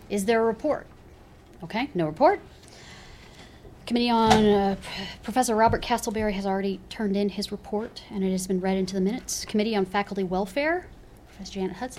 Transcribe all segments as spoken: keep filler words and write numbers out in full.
Is there a report? Okay, no report. Committee on uh, Professor Robert Castleberry has already turned in his report, and it has been read into the minutes. Committee on Faculty Welfare, Professor Janet Hudson.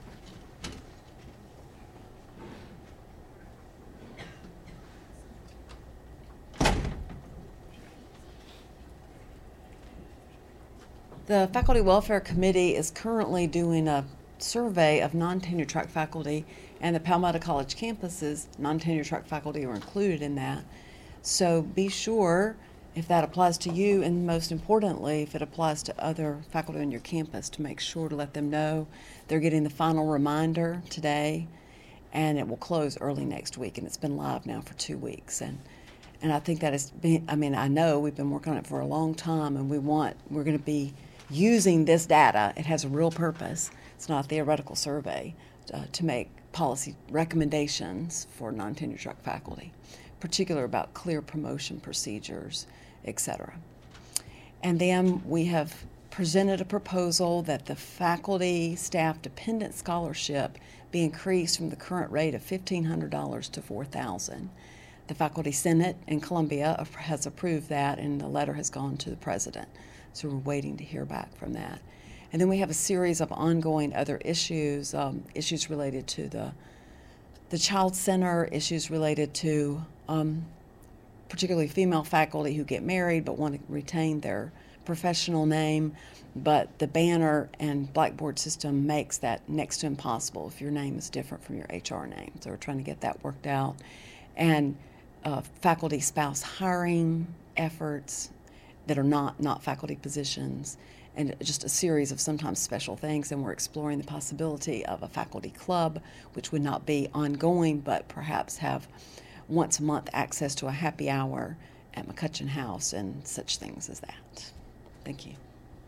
The Faculty Welfare Committee is currently doing a survey of non-tenure track faculty, and the Palmetto College campuses, non-tenure track faculty are included in that. So be sure, if that applies to you, and most importantly, if it applies to other faculty on your campus, to make sure to let them know they're getting the final reminder today, and it will close early next week, and it's been live now for two weeks. And and I think that has been, I mean, I know we've been working on it for a long time, and we want, we're going to be using this data. It has a real purpose. It's not a theoretical survey, uh, to make policy recommendations for non-tenure track faculty, particularly about clear promotion procedures, et cetera. And then we have presented a proposal that the faculty staff dependent scholarship be increased from the current rate of fifteen hundred dollars to four thousand dollars. The Faculty Senate in Columbia has approved that, and the letter has gone to the president. So we're waiting to hear back from that. And then we have a series of ongoing other issues, um, issues related to the the Child Center, issues related to um, particularly female faculty who get married but want to retain their professional name, but the banner and Blackboard system makes that next to impossible if your name is different from your H R name. So we're trying to get that worked out. And uh, faculty spouse hiring efforts that are not, not faculty positions, and just a series of sometimes special things. And we're exploring the possibility of a faculty club, which would not be ongoing, but perhaps have once a month access to a happy hour at McCutcheon House and such things as that. Thank you.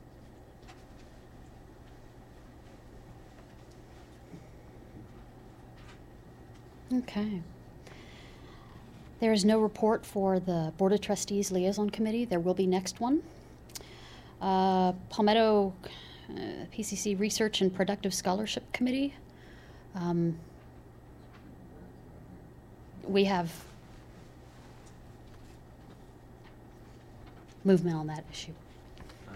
Okay. There is no report for the Board of Trustees Liaison Committee. There will be next one. Uh, Palmetto uh, P C C Research and Productive Scholarship Committee. Um, we have movement on that issue. Um,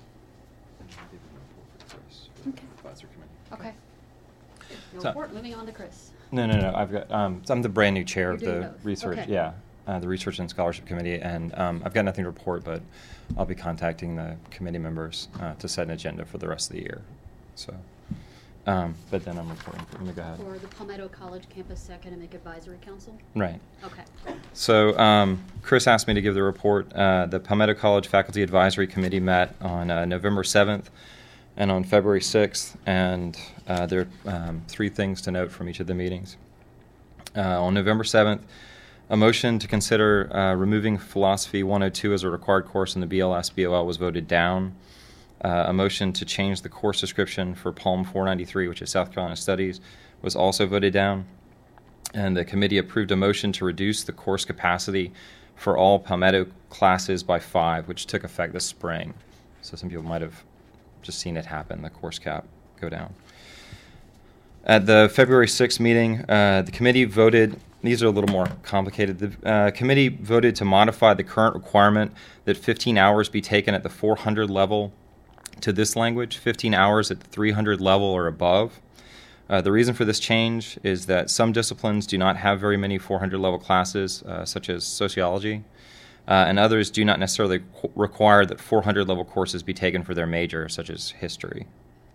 Okay. Advisory committee. Okay. No So- report. Moving on to Chris. No, no, no. I've got. Um, so I'm the brand new chair You're of doing the both. research. Okay. Yeah, uh, the research and scholarship committee, and um, I've got nothing to report, but I'll be contacting the committee members uh, to set an agenda for the rest of the year. So, um, but then I'm reporting. Let me go ahead. For the Palmetto College Campus Academic Advisory Council. Right. Okay. So um, Chris asked me to give the report. Uh, the Palmetto College Faculty Advisory Committee met on uh, November seventh and on February sixth, and uh, there are um, three things to note from each of the meetings. Uh, on November seventh, a motion to consider uh, removing Philosophy one oh two as a required course in the B L S B O L was voted down. Uh, a motion to change the course description for Palm four ninety-three, which is South Carolina Studies, was also voted down. And the committee approved a motion to reduce the course capacity for all Palmetto classes by five, which took effect this spring. So some people might have just seen it happen, the course cap go down. At the February sixth meeting, uh, the committee voted, these are a little more complicated, the uh, committee voted to modify the current requirement that fifteen hours be taken at the four hundred level to this language, fifteen hours at the three hundred level or above. Uh, the reason for this change is that some disciplines do not have very many four hundred level classes, uh, such as sociology, uh, and others do not necessarily qu- require that four hundred level courses be taken for their major, such as history.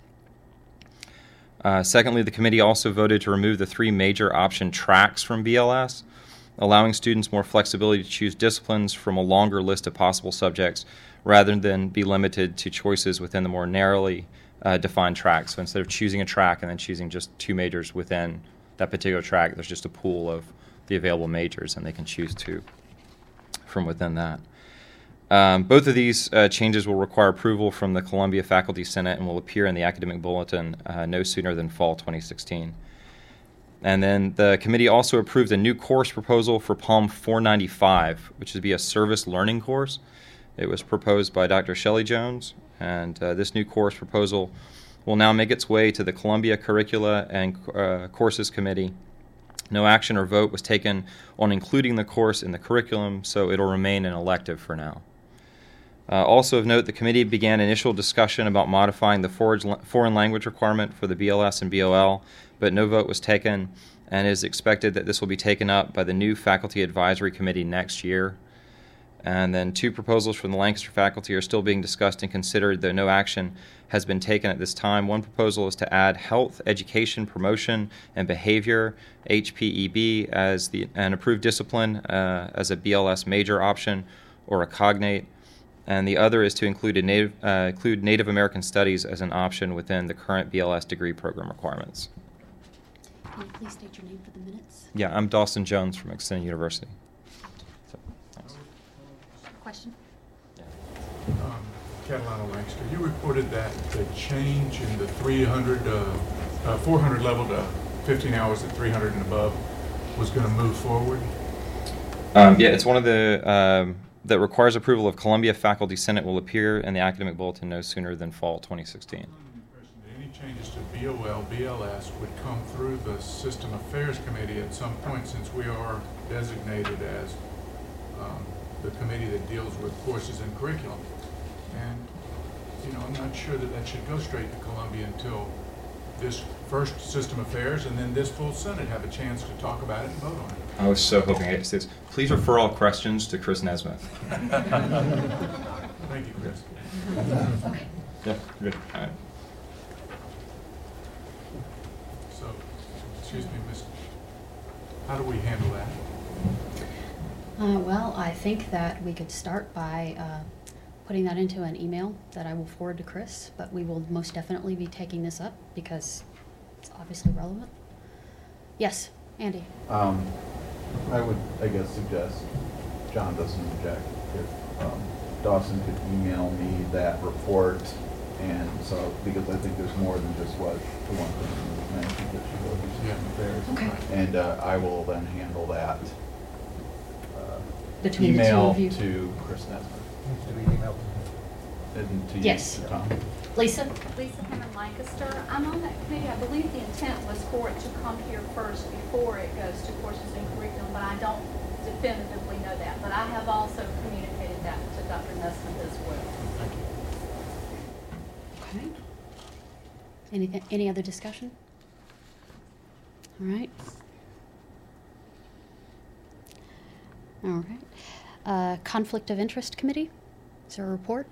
Uh, secondly, the committee also voted to remove the three major option tracks from B L S, allowing students more flexibility to choose disciplines from a longer list of possible subjects rather than be limited to choices within the more narrowly uh, defined tracks. So instead of choosing a track and then choosing just two majors within that particular track, there's just a pool of the available majors, and they can choose two from within that. Um, both of these uh, changes will require approval from the Columbia Faculty Senate and will appear in the academic bulletin uh, no sooner than fall twenty sixteen. And then the committee also approved a new course proposal for Palm four ninety-five, which would be a service learning course. It was proposed by Doctor Shelley Jones, and uh, this new course proposal will now make its way to the Columbia Curricula and uh, Courses Committee No action or vote was taken on including the course in the curriculum, so it'll remain an elective for now. Uh, also of note, the committee began initial discussion about modifying the foreign language requirement for the B L S and B O L, but no vote was taken, and it is expected that this will be taken up by the new Faculty Advisory Committee next year. And then two proposals from the Lancaster faculty are still being discussed and considered, though no action has been taken at this time. One proposal is to add health, education, promotion, and behavior, H P E B, as the, an approved discipline uh, as a B L S major option or a cognate. And the other is to include, a Native, uh, include Native American Studies as an option within the current B L S degree program requirements. Can you please state your name for the minutes? Yeah, I'm Dawson Jones from Extended University. So, thanks. Question? Um, Catalina Lancaster, you reported that the change in the three hundred, uh, uh, four hundred level to fifteen hours at three hundred and above was going to move forward? Um, yeah, it's one of the um, that requires approval of Columbia Faculty Senate will appear in the academic bulletin no sooner than fall twenty sixteen. Any changes to B O L, B L S would come through the System Affairs Committee at some point, since we are designated as um, the committee that deals with courses and curriculum. And, you know, I'm not sure that that should go straight to Columbia until this first System Affairs and then this full Senate have a chance to talk about it and vote on it. I was so hoping I get to say this. Please refer all questions to Chris Nesmith. Thank you, Chris. Okay. Yeah, good. All right. So, excuse me, Miz how do we handle that? Uh, well, I think that we could start by uh, putting that into an email that I will forward to Chris, but we will most definitely be taking this up because it's obviously relevant. Yes, Andy. Um, I would, I guess, suggest, John doesn't object, if um, Dawson could email me that report, and so, because I think there's more than just what the one thing you mentioned that she goes to System Affairs. Okay. And uh, I will then handle that uh, Between the two email of you. to Chris Nesmith. To be emailed. And to you, Yes. to Tom. Lisa? Lisa Hammond Lancaster. I'm on that committee. I believe the intent was for it to come here first before it goes to courses and curriculum, but I don't definitively know that. But I have also communicated that to Doctor Nesmith as well. Thank you. Okay. Anything, any other discussion? All right. All right. Uh, Conflict of Interest Committee, is there a report?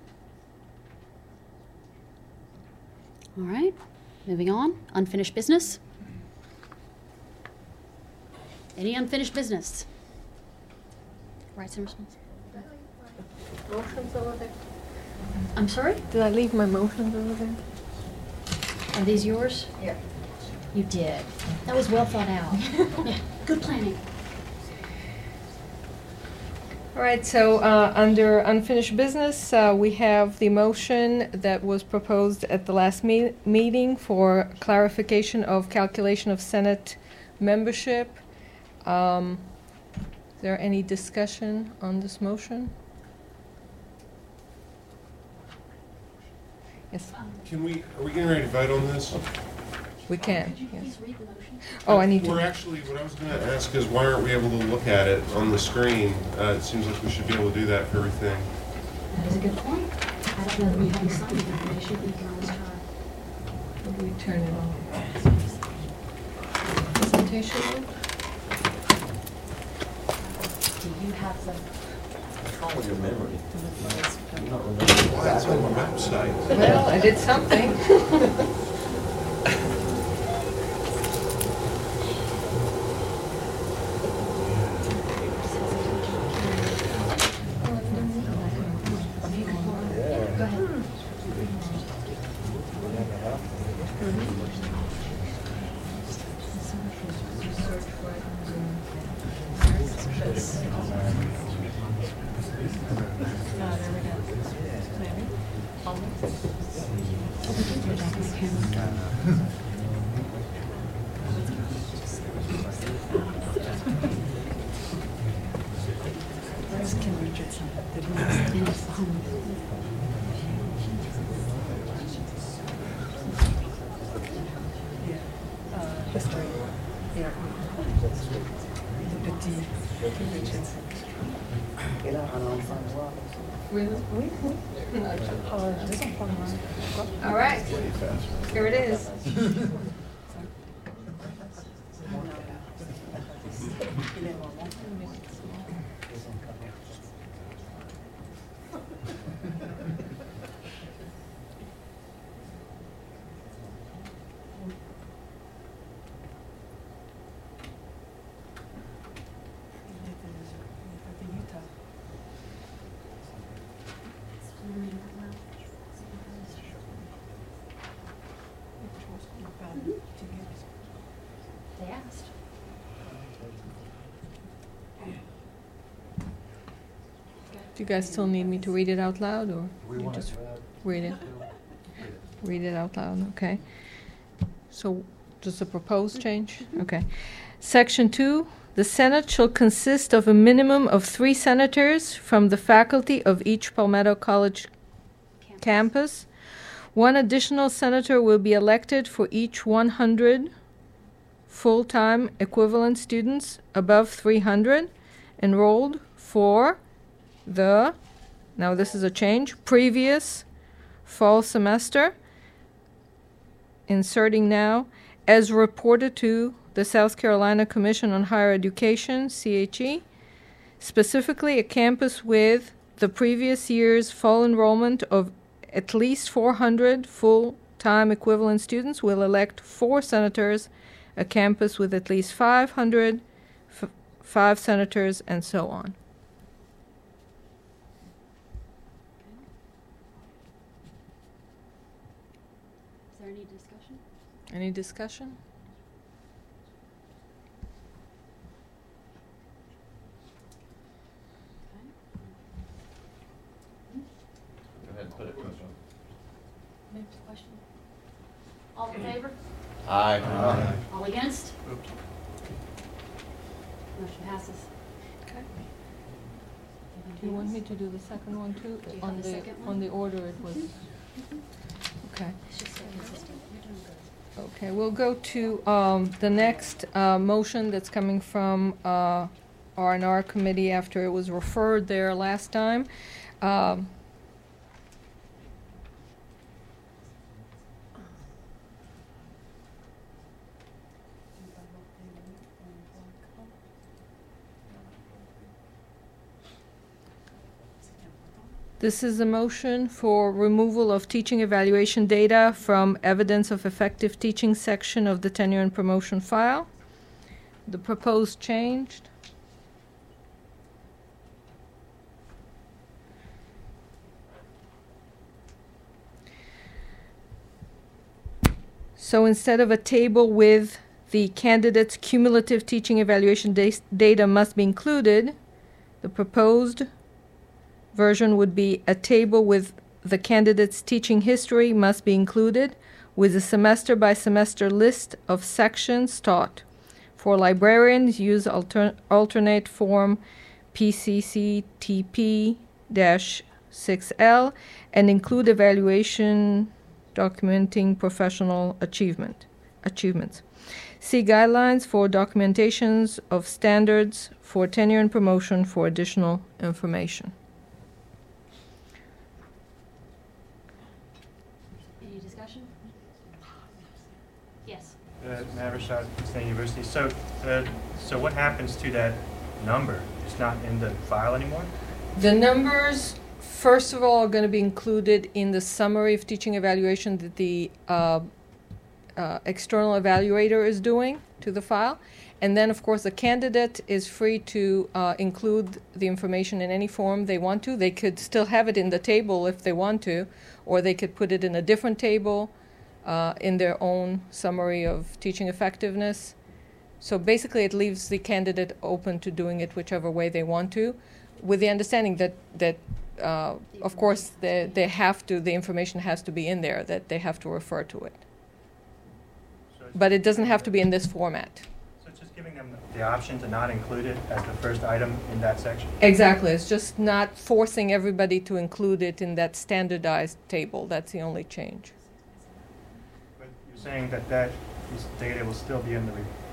All right, moving on. Unfinished business? Any unfinished business? Rights and responsibilities? Motions over there. I'm sorry? Did I leave my motions over there? Are these yours? Yeah. You did. That was well thought out. Yeah, good planning. All right, so uh, under unfinished business, uh, we have the motion that was proposed at the last me- meeting for clarification of calculation of Senate membership. Um, is there any discussion on this motion? Yes, Can we, are we getting ready to vote on this? we can. Could you Yes. please read the motion? Oh, I need We're to. actually, what I was going to ask is why aren't we able to look at it on the screen? Uh, it seems like we should be able to do that for everything. That is a good point. I don't know that we have any sign information, but you can always try. How do we turn it on? Presentation on? Do you have the? What's wrong with your memory? You don't remember. Why, it's on the website. Well, I did something. Go ahead. History. Yeah. All right, here it is. They asked. Do you guys still need me to read it out loud, or you just read it? Read it out loud, okay. So, does the proposed change? Okay. Section two, the Senate shall consist of a minimum of three senators from the faculty of each Palmetto College campus. One additional senator will be elected for each one hundred full-time equivalent students above three hundred enrolled for the, now this is a change, previous fall semester, inserting now, as reported to the South Carolina Commission on Higher Education, C H E, specifically a campus with the previous year's fall enrollment of at least four hundred full-time equivalent students will elect four senators, a campus with at least five hundred, f- five senators, and so on. Is there any discussion? Any discussion? Go ahead and put it. Move to question. All in favor? Aye. All against? Motion passes. Okay. Do you want me to do the second one too? Do you On have the the, second one? on the order it was. Okay. It's just so consistent. You're doing good. Okay, we'll go to um, the next uh, motion that's coming from uh, R and R committee after it was referred there last time. Um, This is a motion for removal of teaching evaluation data from evidence of effective teaching section of the tenure and promotion file. The proposed change. So instead of a table with the candidate's cumulative teaching evaluation da- data must be included, the proposed version would be a table with the candidate's teaching history must be included with a semester by semester list of sections taught. For librarians, use alter- alternate form P C C T P six L and include evaluation documenting professional achievement achievements. See guidelines for documentations of standards for tenure and promotion for additional information. Any discussion? Yes. Uh, Matt Rashad, State University. So, uh, so what happens to that number? It's not in the file anymore? The numbers, first of all, are going to be included in the summary of teaching evaluation that the uh, uh, external evaluator is doing to the file. And then, of course, the candidate is free to uh, include the information in any form they want to. They could still have it in the table if they want to, or they could put it in a different table uh, in their own summary of teaching effectiveness. So basically, it leaves the candidate open to doing it whichever way they want to, with the understanding that, that uh, of course, they, they have to, the information has to be in there, that they have to refer to it. So it's But it doesn't have to be in this format. So it's just giving them the option to not include it as the first item in that section? Exactly. It's just not forcing everybody to include it in that standardized table. That's the only change. But you're saying that that this data will still be in the re-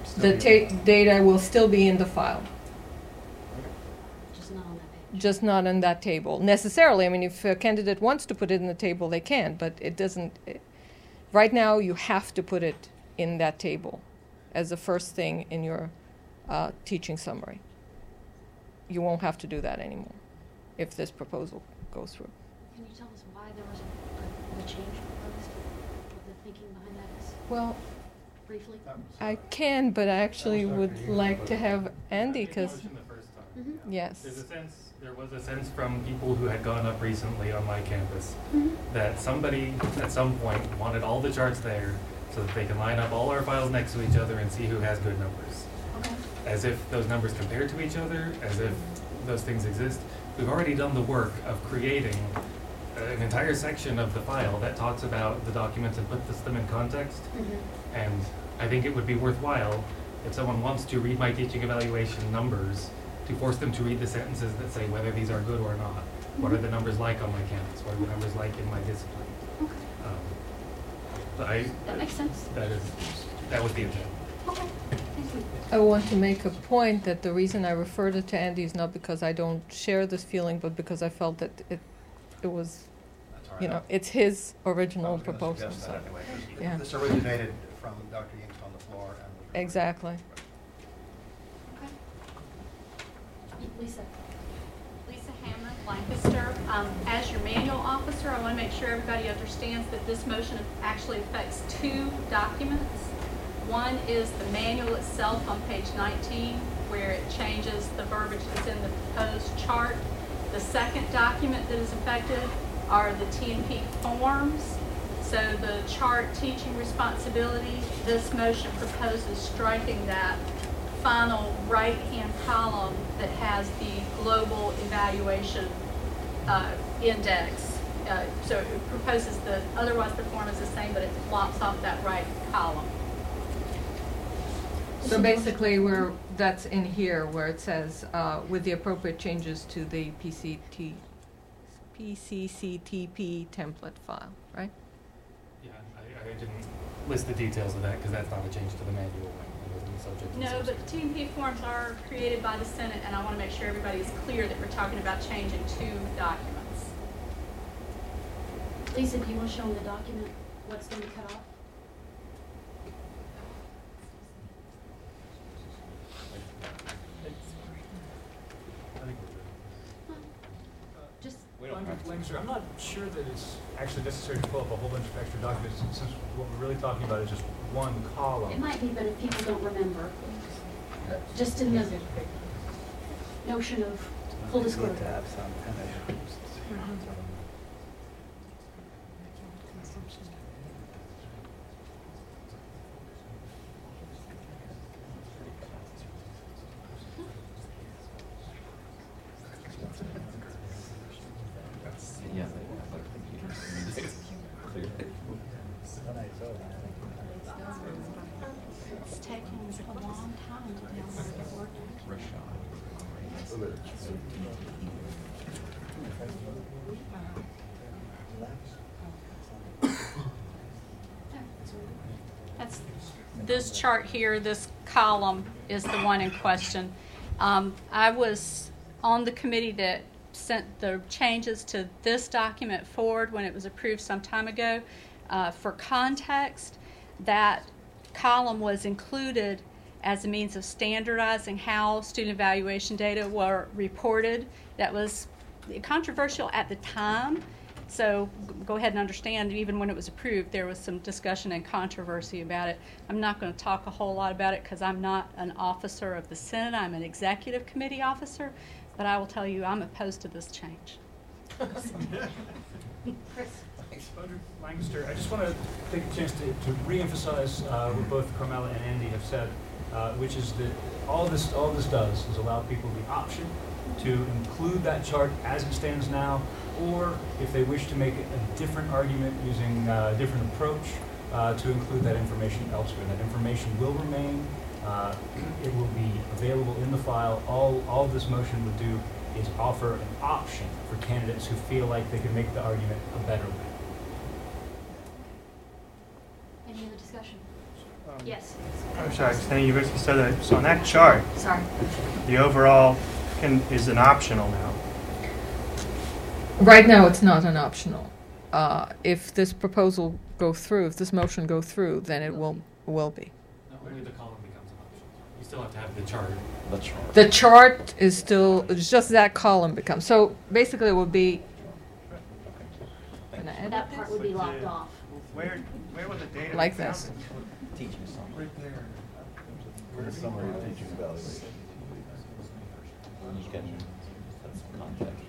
The ta- data will still be in the file, Just not on that page. just not in that table necessarily. I mean, if a candidate wants to put it in the table, they can, but it doesn't. It, right now, you have to put it in that table as the first thing in your uh, teaching summary. You won't have to do that anymore if this proposal goes through. Can you tell us why there was a, a, a change proposed? What the thinking behind that is? Well, Briefly? I can, but I actually would like to have Andy, It because was in the first time. Mm-hmm. yes. There's a sense, there was a sense from people who had gone up recently on my campus that somebody at some point wanted all the charts there so that they can line up all our files next to each other and see who has good numbers. Okay. As if those numbers compare to each other, as if those things exist. We've already done the work of creating an entire section of the file that talks about the documents and puts them in context. Mm-hmm. And I think it would be worthwhile, if someone wants to read my teaching evaluation numbers, to force them to read the sentences that say whether these are good or not. What are the numbers like on my campus? What are the numbers like in my discipline? Okay. Um, but I, That makes sense. that is, that was the intent. Okay. Thank you. I want to make a point that the reason I referred it to Andy is not because I don't share this feeling, but because I felt that it, it was, you know, it's his original proposal. So. Anyway, 'cause Yeah. This originated from Doctor Yingst on the floor. And was referred- Exactly. Okay. Lisa. Lisa Hammond, Lancaster. Um, as your manual officer, I want to make sure everybody understands that this motion actually affects two documents. One is the manual itself on page nineteen, where it changes the verbiage that's in the proposed chart. The second document that is affected are the T and P forms. So the chart teaching responsibility, this motion proposes striking that final right-hand column that has the global evaluation uh, index. Uh, so it proposes the, otherwise the form is the same, but it lops off that right column. So basically, where that's in here, where it says uh, with the appropriate changes to the P C T, P C C T P template file, right? Yeah, I, I didn't list the details of that because that's not a change to the manual. It wasn't subject to No, the but T and P forms are created by the Senate, and I want to make sure everybody is clear that we're talking about changing two documents. Lisa, do you want to show them the document, what's going to cut off? Just, Lancaster, I'm not sure that it's actually necessary to pull up a whole bunch of extra documents, since what we're really talking about is just one column. it might be, but if people don't remember, just in the notion of full disclosure. Yeah. It's taking a long time to download the Word document. That's this chart here, this column is the one in question. Um, I was on the committee that sent the changes to this document forward when it was approved some time ago. Uh, for context, that column was included as a means of standardizing how student evaluation data were reported. That was controversial at the time. So go ahead and understand, even when it was approved, there was some discussion and controversy about it. I'm not going to talk a whole lot about it because I'm not an officer of the Senate. I'm an executive committee officer. But I will tell you, I'm opposed to this change. Chris? Doctor Lancaster, I just want to take a chance to, to reemphasize uh, what both Carmela and Andy have said, uh, which is that all this all this does is allow people the option to include that chart as it stands now, or if they wish to make a different argument using uh, a different approach, uh, to include that information elsewhere. That information will remain. Uh, it will be available in the file. All all this motion would do is offer an option for candidates who feel like they can make the argument a better way. Any other discussion? Uh, Yes. I'm sorry, Extended University said that, so on that chart, Sorry. the overall can, is an optional now. Right now, it's not an optional. Uh, if this proposal go through, if this motion go through, then it will, will be. No, only the column becomes an option. You still have to have the chart. The chart. The chart is still, it's just that column becomes, so basically it would be. Can I edit That part would be But locked the- off. Where, where would the data be Like found? this. Teaching summary. Right there. The summary of teaching evaluation. You can, that's context.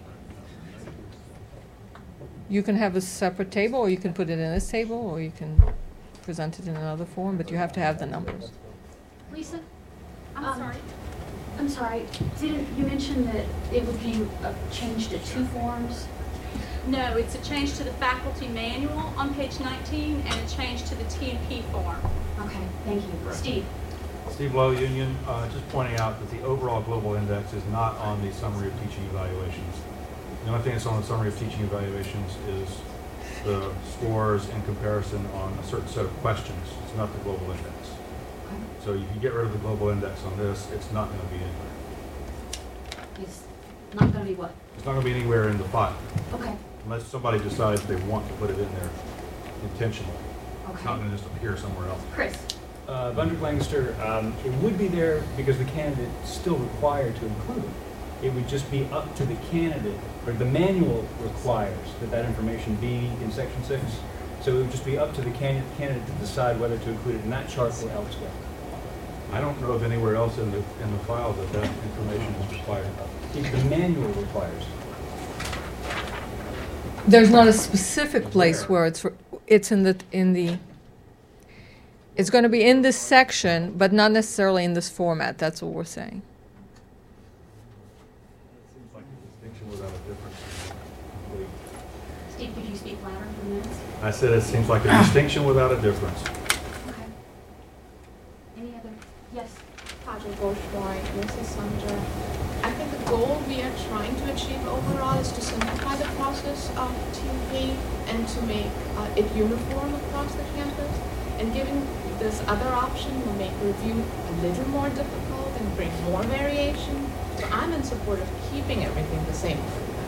You can have a separate table, or you can put it in this table, or you can present it in another form, but you have to have the numbers. Lisa? I'm Um, sorry. I'm sorry, didn't, you mentioned that it would be uh, changed to two forms? No, it's a change to the faculty manual on page nineteen and a change to the T and P form. Okay, thank you. Steve? Steve Lowe, Union, uh, just pointing out that the overall global index is not on the summary of teaching evaluations. The only thing that's on the summary of teaching evaluations is the scores in comparison on a certain set of questions. It's not the global index. So if you get rid of the global index on this, it's not going to be anywhere. It's not gonna be what? It's not going to be anywhere in the file, Okay, unless somebody decides they want to put it in there intentionally. It's not okay. going to just appear somewhere else. Chris? Uh, Bundrick Lancaster, um, it would be there because the candidate is still required to include it. It would just be up to the candidate, or the manual requires that that information be in section six. So it would just be up to the candidate, candidate to decide whether to include it in that chart or elsewhere. I don't know of anywhere else in the, in the file that that information is required. The manual requires. There's not a specific place where it's, for- it's in the, in the, it's going to be in this section, but not necessarily in this format. That's what we're saying. It seems like a distinction without a difference. Steve, could you speak louder for minutes? I said it seems like a distinction without a difference. Okay. Any other? Yes? Kajal Ghoshwai, Missus Sumter. I think the goal we are trying to achieve overall is to simplify the process of T and P and to make uh, it uniform across the campus. And giving this other option will make review a little more difficult and bring more variation. So I'm in support of keeping everything the same.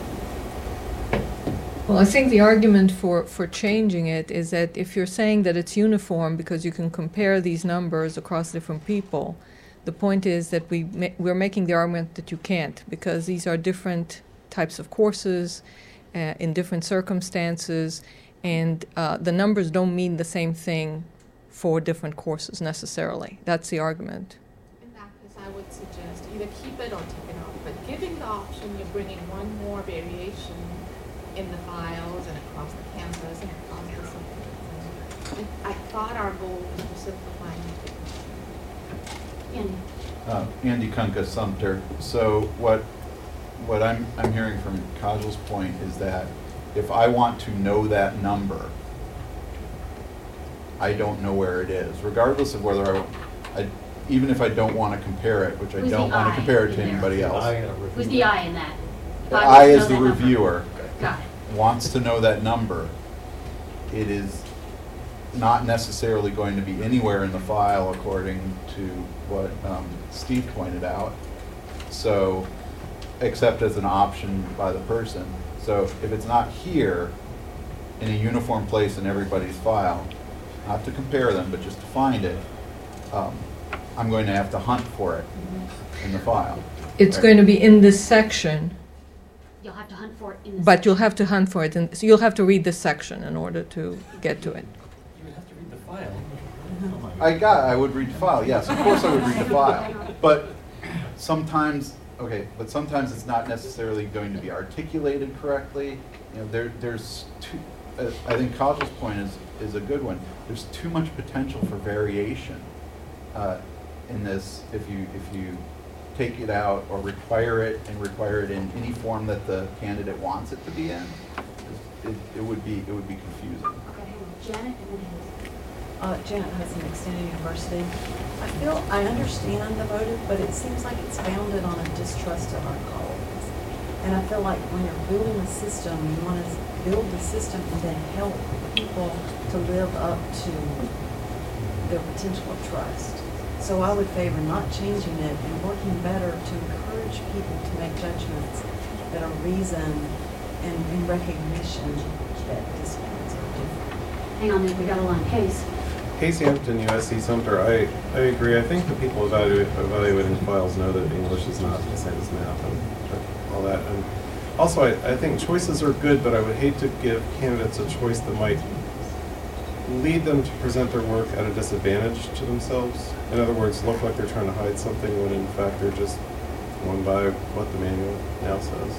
Well, I think the argument for, for changing it is that if you're saying that it's uniform because you can compare these numbers across different people, the point is that we ma- we're making the argument that you can't, because these are different types of courses uh, in different circumstances, and uh, the numbers don't mean the same thing for different courses necessarily. That's the argument. In that case, I would suggest either keep it or take it off. But giving the option, you're bringing one more variation in the files and across the campus and across the subjects. And I thought our goal was to simplify it. Andy? Uh, Andy Kunka, Sumter. So what what I'm I'm hearing from Kajal's point is that if I want to know that number, I don't know where it is, regardless of whether I, I even if I don't want to compare it, which I Who's don't the want I to compare it in to there? anybody else. Who's the I in that? If The want I to is know the that number. reviewer. Got it. Wants to know that number. It is not necessarily going to be anywhere in the file according to what um, Steve pointed out. So, except as an option by the person. So if it's not here in a uniform place in everybody's file, not to compare them, but just to find it, um, I'm going to have to hunt for it in the file. It's Right. going to be in this section, You'll have to hunt for it in the but you'll section. have to hunt for it, and so you'll have to read this section in order to get to it. You would have to read the file. I got, I would read the file, yes, of course I would read the file. But sometimes, okay, but sometimes it's not necessarily going to be articulated correctly. You know, there, there's too, uh, I think Kajal's point is, is a good one. There's too much potential for variation uh, in this if you, if you take it out or require it and require it in any form that the candidate wants it to be in. It, it would be, it would be confusing. Okay, Janet and then Haley. Uh, Janet Hudson, Extended University. I feel, I understand the motive, but it seems like it's founded on a distrust of our colleagues. And I feel like when you're building a system, you want to build the system and then help people to live up to their potential of trust. So I would favor not changing it and working better to encourage people to make judgments that are reasoned and in recognition that disciplines are different. Hang on, Nick, we got a line. Case. Casey Hampton, U S C Sumter, I, I agree. I think the people evaluate, evaluating files know that English is not the same as math and all that. And also, I, I think choices are good, but I would hate to give candidates a choice that might lead them to present their work at a disadvantage to themselves. In other words, look like they're trying to hide something when in fact they're just going by what the manual now says.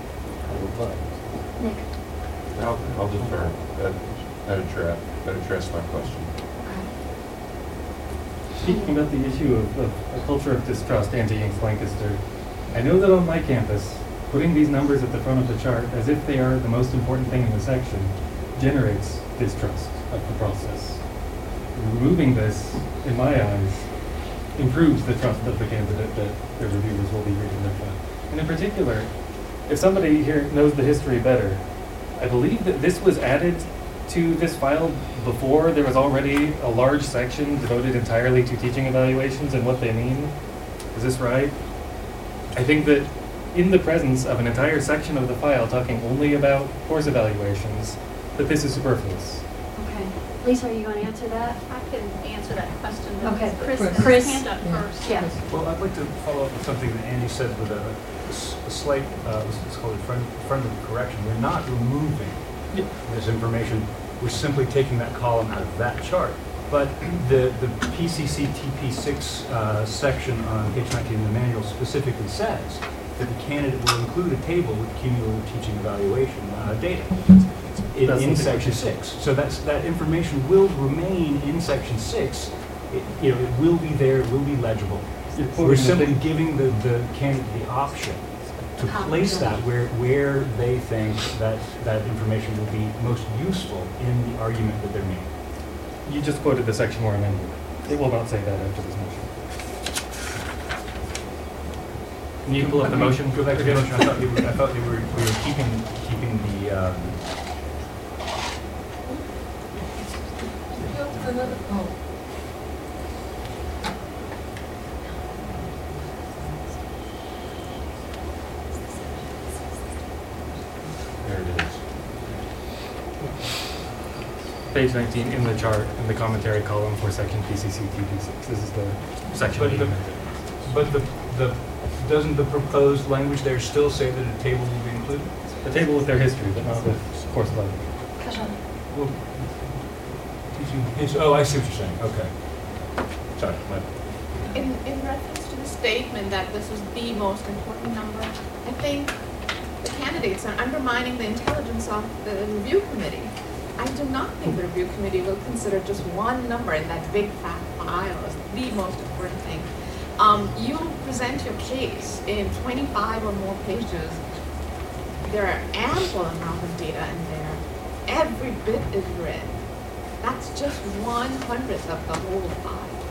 Nick. I'll, I'll defer. That, that'd address, that'd address my question. Speaking about the issue of, of a culture of distrust, Andy Yanks Lancaster, I know that on my campus, putting these numbers at the front of the chart as if they are the most important thing in the section generates distrust of the process. Removing this, in my eyes, improves the trust of the candidate that their reviewers will be reading their file. And in particular, if somebody here knows the history better, I believe that this was added to this file before there was already a large section devoted entirely to teaching evaluations and what they mean. Is this right? I think that in the presence of an entire section of the file talking only about course evaluations, that this is superfluous. Okay. Lisa, are you going to answer that? I can answer that question. Okay. Chris, Chris. has Chris. his hand up Yeah. first. Yeah. Well, I'd like to follow up with something that Andy said with a, a s- a slight, uh, it's called a friend, friendly correction. We're not removing this information. We're simply taking that column out of that chart. But the, the P C C T P six uh, section on page nineteen in the manual specifically says that the candidate will include a table with cumulative teaching evaluation uh, data in, in section six. So that's, that information will remain in section six. It, you know, it will be there, it will be legible. We're simply giving the, the candidate the option to place that where, where they think that that information will be most useful in the argument that they're making. You just quoted the section we're amending. It will not say that after this motion. Can you pull up the motion? Go back to the motion. I thought you were, I thought you were, we were keeping, keeping the, um, There it is. Page nineteen in the chart, in the commentary column for section P C C T P six. This is the section But being the- amended. but the, the, doesn't the proposed language there still say that a table will be included? The table with their history, but not with course level. Well, teaching, it's, oh, I see what you're saying, okay. Sorry, my, In, in reference to the statement that this is the most important number, I think the candidates are undermining the intelligence of the review committee. I do not think the review committee will consider just one number in that big fat file as the most important thing. Um, you present your case in twenty-five or more pages. There are ample amount of data in there. Every bit is read. That's just one hundredth of the whole file.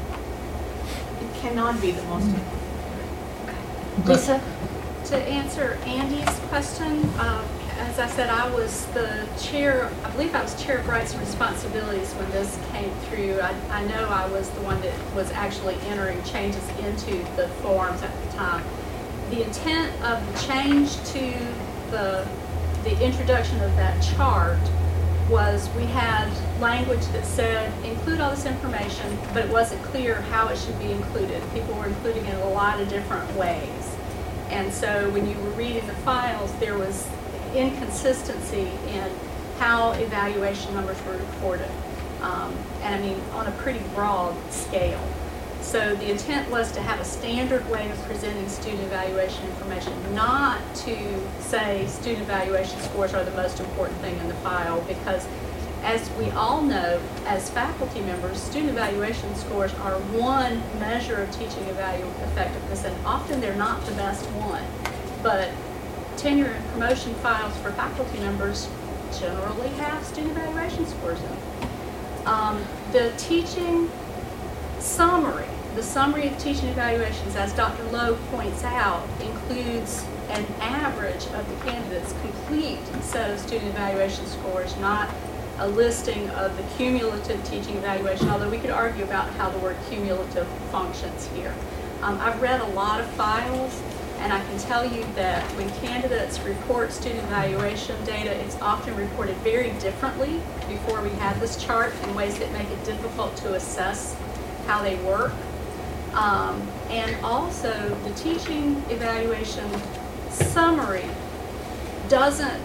It cannot be the most important. Lisa? To answer Andy's question, uh, as I said, I was the chair, I believe I was chair of rights and responsibilities when this came through. I, I know I was the one that was actually entering changes into the forms at the time. The intent of the change to the, the introduction of that chart was we had language that said include all this information, but it wasn't clear how it should be included. People were including it in a lot of different ways. And so when you were reading the files, there was inconsistency in how evaluation numbers were reported. Um, and I mean, on a pretty broad scale. So the intent was to have a standard way of presenting student evaluation information, not to say student evaluation scores are the most important thing in the file, because as we all know, as faculty members, student evaluation scores are one measure of teaching evalu effectiveness, and often they're not the best one. But tenure and promotion files for faculty members generally have student evaluation scores in them. Um, the teaching summary, the summary of teaching evaluations, as Doctor Lowe points out, includes an average of the candidate's complete set of student evaluation scores, not a listing of the cumulative teaching evaluation, although we could argue about how the word cumulative functions here. Um, I've read a lot of files, and I can tell you that when candidates report student evaluation data, it's often reported very differently before we have this chart in ways that make it difficult to assess how they work. Um, and also, the teaching evaluation summary doesn't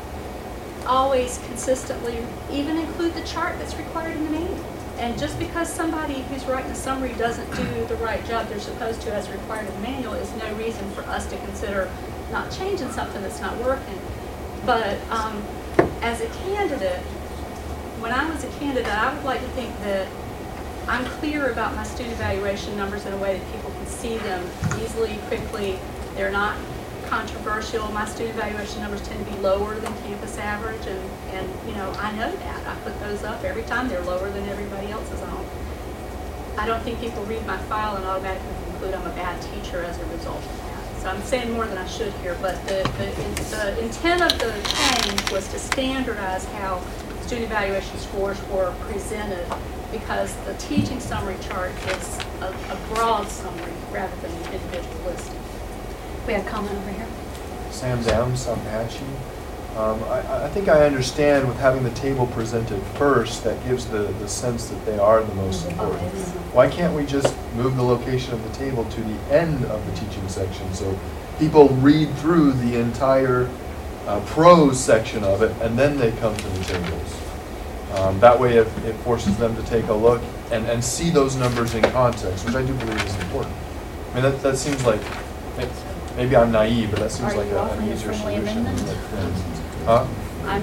always consistently even include the chart that's required in the manual. And just because somebody who's writing a summary doesn't do the right job they're supposed to as required in the manual is no reason for us to consider not changing something that's not working. But um, as a candidate, when I was a candidate, I would like to think that I'm clear about my student evaluation numbers in a way that people can see them easily, quickly. They're not controversial. My student evaluation numbers tend to be lower than campus average, and, and you know, I know that. I put those up every time. They're lower than everybody else's on. I don't think people read my file and automatically conclude I'm a bad teacher as a result of that. So I'm saying more than I should here, but the, the, the intent of the change was to standardize how student evaluation scores were presented, because the teaching summary chart is a, a broad summary rather than an individual listing. We have a comment over here. Sam Downs, South Apache. Um, I, I think I understand with having the table presented first, that gives the, the sense that they are the most important. Why can't we just move the location of the table to the end of the teaching section so people read through the entire uh, prose section of it and then they come to the tables? Um, that way it, it forces them to take a look and, and see those numbers in context, which I do believe is important. I mean, that, that seems like, maybe I'm naive, but that seems Are like you a, offering an a easier friendly solution. amendment? Huh? I'm,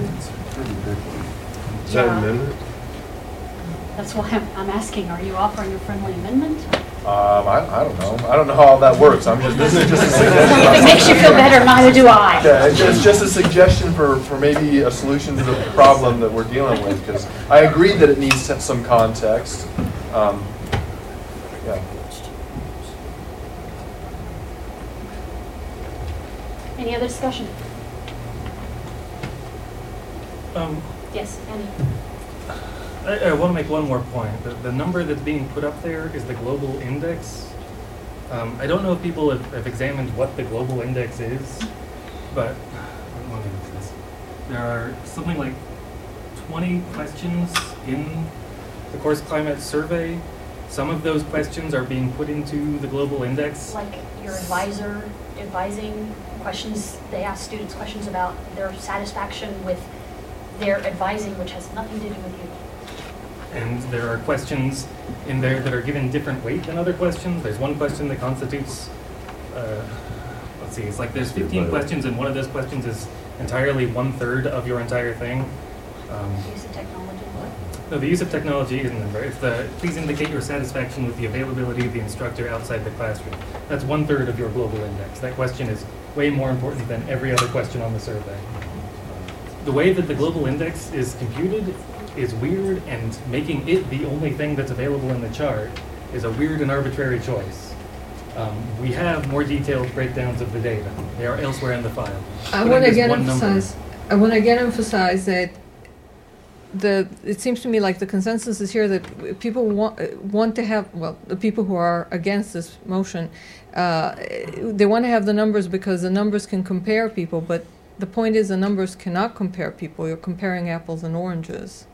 Is that Yeah. an amendment? that's why I'm, I'm asking, are you offering a friendly amendment? Um, I, I don't know. I don't know how all that works. I'm just, this is just a suggestion. If it makes you feel better, neither do I. Yeah, it's just, just a suggestion for, for maybe a solution to the problem that we're dealing with, because I agree that it needs some context. Um, yeah. Any other discussion? Um, Yes, Andy. I, I want to make one more point. The, the number that's being put up there is the global index. Um, I don't know if people have, have examined what the global index is, but let me look at this. There are something like twenty questions in the course climate survey. Some of those questions are being put into the global index. Like your advisor advising questions, they ask students questions about their satisfaction with their advising, which has nothing to do with you. And there are questions in there that are given different weight than other questions. There's one question that constitutes, uh, let's see, it's like there's fifteen questions, and one of those questions is entirely one-third of your entire thing. Um, Use of technology, what? no, the use of technology isn't in there. It's the, please indicate your satisfaction with the availability of the instructor outside the classroom. That's one-third of your global index. That question is way more important than every other question on the survey. The way that the global index is computed is weird, and making it the only thing that's available in the chart is a weird and arbitrary choice. Um, we have more detailed breakdowns of the data. They are elsewhere in the file. I Putting want to this again one number- emphasize. I want to again emphasize that the. It seems to me like the consensus is here that people want uh, want to have. Well, the people who are against this motion, uh, they want to have the numbers because the numbers can compare people. But the point is, the numbers cannot compare people. You're comparing apples and oranges.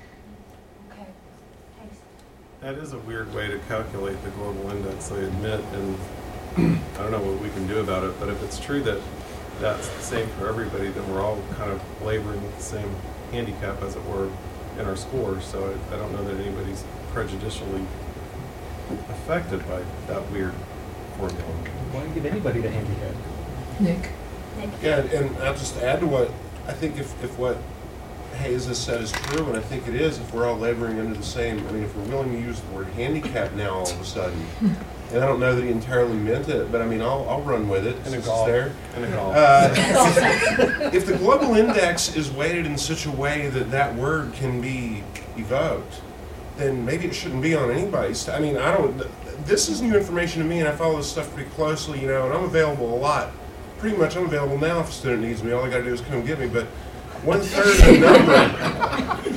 That is a weird way to calculate the global index, I admit, and I don't know what we can do about it, but if it's true that that's the same for everybody, then we're all kind of laboring with the same handicap, as it were, in our scores, so I, I don't know that anybody's prejudicially affected by that weird formula. Why give anybody the handicap? Nick. Nick. Yeah, and I'll just add to what, I think if, if what Hayes has said is true, and I think it is, if we're all laboring under the same, I mean, if we're willing to use the word handicap now all of a sudden, and I don't know that he entirely meant it, but I mean, I'll, I'll run with it And a since it's golf. there. And a golf. Uh, if the global index is weighted in such a way that that word can be evoked, then maybe it shouldn't be on anybody's. I mean, I don't, this is new information to me, and I follow this stuff pretty closely, you know, and I'm available a lot. Pretty much I'm available now if a student needs me. All I gotta do is come get me, but one third of the number,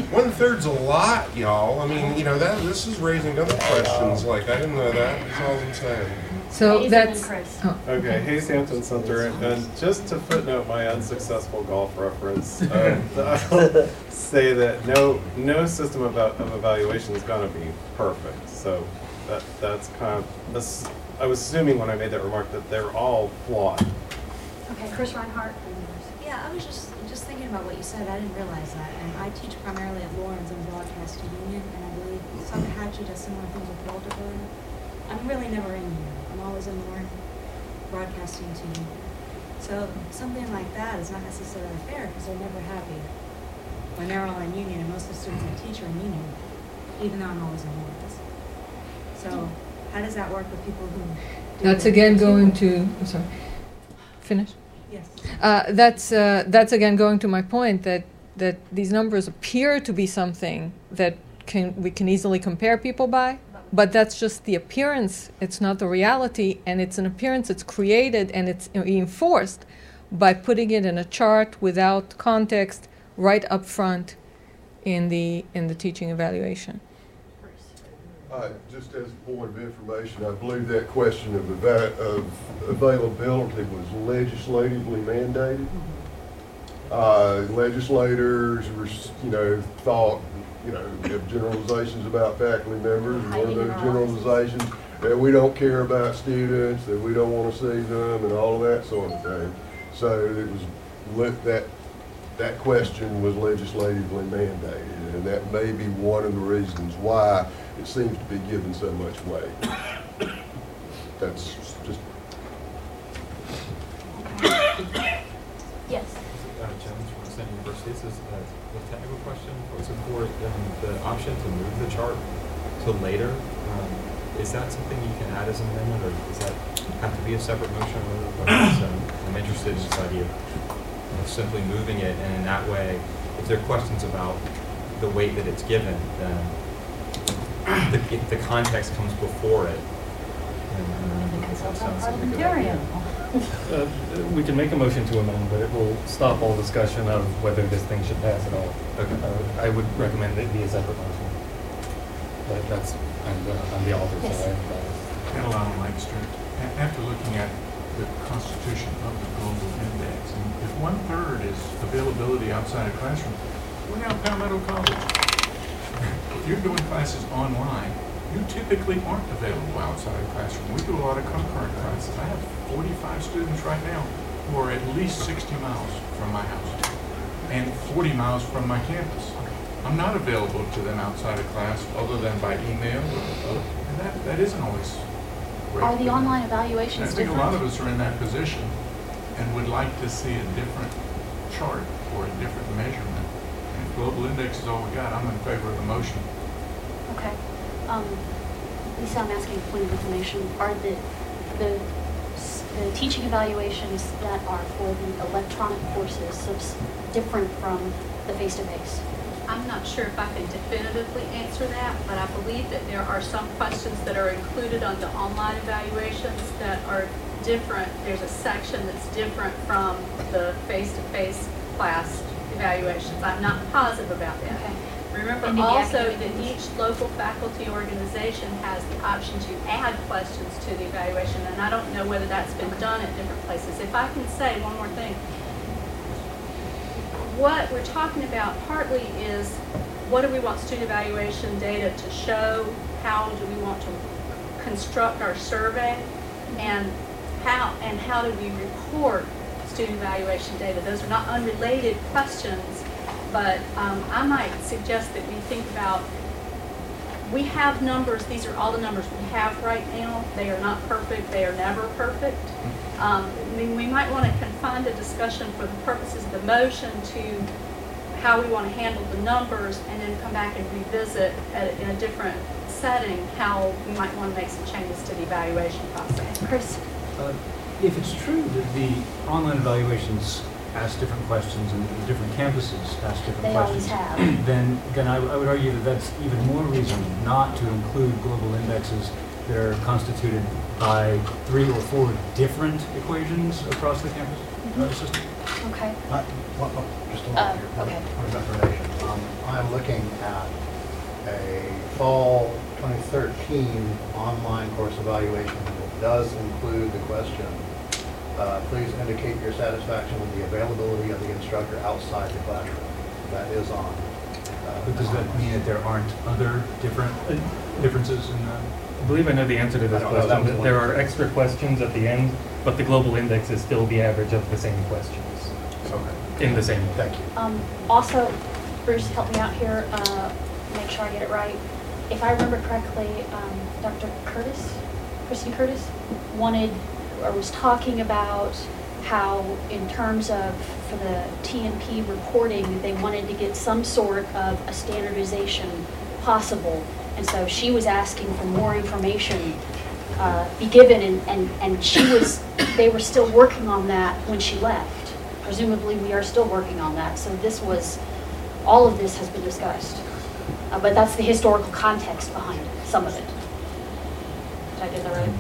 One third's a lot, y'all. I mean, you know, that this is raising other questions. Like, I didn't know that. That's all I'm saying. So Hazen that's and Chris. oh. Okay, Hayes Hampton Center, and, and just to footnote my unsuccessful golf reference, um, I'll say that no no system of, of evaluation is going to be perfect. So that that's kind of that's, I was assuming when I made that remark that they're all flawed. Okay, Chris Reinhardt. Yeah, I was just just thinking about what you said. I didn't realize that. And I teach primarily at Lawrence and Broadcasting Union, and I believe Sutter Hatchet does similar things with Walter Burton. I'm really never in here. I'm always in Lawrence Broadcasting team. So something like that is not necessarily fair because they're never happy when they're all in union, and most of the students I teach are in union, even though I'm always in Lawrence. So how does that work with people who? Do That's the again two going work? to. I'm sorry. Finish. Yes. Uh, that's uh, that's again going to my point that that these numbers appear to be something that can we can easily compare people by, but that's just the appearance. It's not the reality, and it's an appearance that's created and it's enforced by putting it in a chart without context right up front in the in the teaching evaluation. Uh, just as a point of information, I believe that question of, eva- of availability was legislatively mandated. Uh, legislators were, you know, thought, you know, we have generalizations about faculty members, and one of those generalizations that we don't care about students, that we don't want to see them, and all of that sort of thing. So it was lit, that that question was legislatively mandated, and that may be one of the reasons why it seems to be given so much weight. That's just. Yes. Uh, challenge from Senate University. This is a, a technical question. Was it for um, the option to move the chart to later? Um, is that something you can add as an amendment, or does that have to be a separate motion? Or, or so I'm interested in this idea of simply moving it, and in that way, if there are questions about the weight that it's given, then the, if the context comes before it. And, and that sounds like a good idea. Uh, we can make a motion to amend, but it will stop all discussion of whether this thing should pass at all. Okay. Uh, I would recommend it be a separate motion. But that's, I'm the, I'm the author, Yes. so I have Caroline Lancaster, a- after looking at the constitution of the global index, and if one third is availability outside of classroom, look at Palmetto College. If you're doing classes online, you typically aren't available outside of classroom. We do a lot of concurrent classes. I have forty-five students right now who are at least sixty miles from my house and forty miles from my campus. I'm not available to them outside of class other than by email, or, or, and that, that isn't always great. Are the online evaluations And I think different? a lot of us are in that position and would like to see a different chart or a different measurement. And if global index is all we got, I'm in favor of the motion. Okay. Um, Lisa, I'm asking a point of information. Are the, the, s- the teaching evaluations that are for the electronic courses subs- different from the face-to-face? I'm not sure if I can definitively answer that, but I believe that there are some questions that are included on the online evaluations that are different. There's a section that's different from the face-to-face class evaluations. I'm not positive about that. Okay. Remember And the also academic that units? each local faculty organization has the option to add questions to the evaluation, and I don't know whether that's been done at different places. If I can say one more thing, what we're talking about partly is what do we want student evaluation data to show, how do we want to construct our survey, and how and how do we report student evaluation data. Those are not unrelated questions, but um, I might suggest that we think about, we have numbers, these are all the numbers we have right now. They are not perfect, they are never perfect. Um, I mean, we might want to confine the discussion for the purposes of the motion to how we want to handle the numbers, and then come back and revisit at, in a different setting how we might want to make some changes to the evaluation process. Chris? Uh, if it's true that the online evaluations ask different questions and the different campuses ask different They always questions, have. then then I, I would argue that that's even more reason not to include global indexes that are constituted by three or four different equations across the campus uh, system. Okay. Not, what, what, just a Uh, moment here. okay. What about relation? Um, I'm looking at a fall twenty thirteen online course evaluation that does include the question, uh, please indicate your satisfaction with the availability of the instructor outside the classroom. That is on. Uh, But does that mean that there aren't other different uh, differences in that? I believe I know the answer to this I don't know that question. one. There are extra questions at the end, but the global index is still the average of the same questions Okay. in the same. Thank you. Um, also, Bruce, help me out here, uh, make sure I get it right. If I remember correctly, um, Doctor Curtis, Kristen Curtis, wanted, or was talking about how in terms of, for the T M P reporting, they wanted to get some sort of a standardization possible. And so she was asking for more information uh, be given, and, and, and she was, they were still working on that when she left. Presumably we are still working on that. So this was, all of this has been discussed. Uh, but that's the historical context behind some of it. Did I get that right?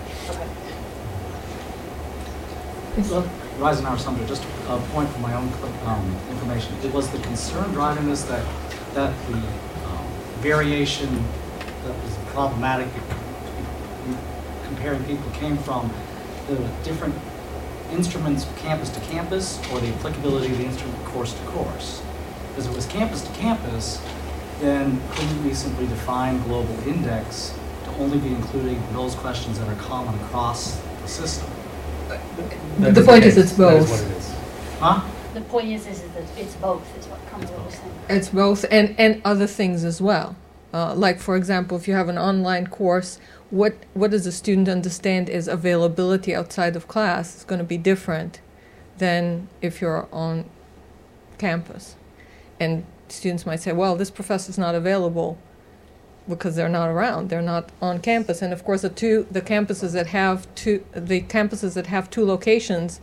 Okay. Well, Eisenhower Sumter, just a point for my own um, information. It was the concern driving this that that the um, variation that was problematic comparing people came from the different instruments campus to campus, or the applicability of the instrument course to course. Because if it was campus to campus, then couldn't we simply define global index to only be including those questions that are common across the system? The, the point is, it's both. That is what it is. Huh? The point is, is that it's both, is what Kamala was saying. It's both, and, and other things as well. Uh, like, for example, if you have an online course, what what does a student understand is availability outside of class is going to be different than if you're on campus. And students might say, well, this professor's not available because they're not around, they're not on campus. And of course, the two the campuses that have two the campuses that have two locations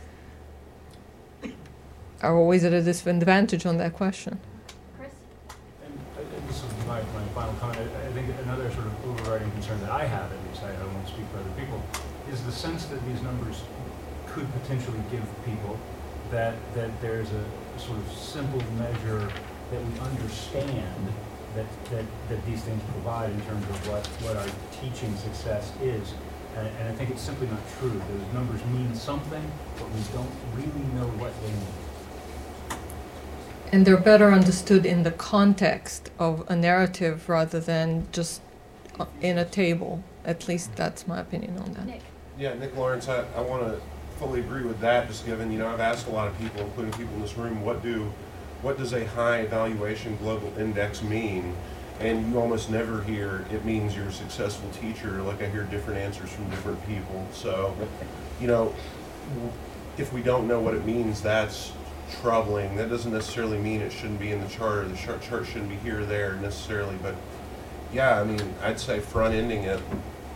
are always at a disadvantage on that question. And uh, this is my, my final comment. I, I think another sort of overriding concern that I have, at least, I don't want to speak for other people, is the sense that these numbers could potentially give people that that there's a sort of simple measure that we understand that, that, that these things provide in terms of what, what our teaching success is. And, and I think it's simply not true. Those numbers mean something, but we don't really know what they mean. And they're better understood in the context of a narrative rather than just in a table. At least that's my opinion on that. Nick. Yeah, Nick Lawrence, I, I want to fully agree with that, just given, you know, I've asked a lot of people, including people in this room, what do, what does a high evaluation global index mean? And you almost never hear it means you're a successful teacher. Like, I hear different answers from different people. So, you know, if we don't know what it means, that's troubling. That doesn't necessarily mean it shouldn't be in the chart, or the chart, chart shouldn't be here or there necessarily. But yeah, I mean, I'd say front-ending it.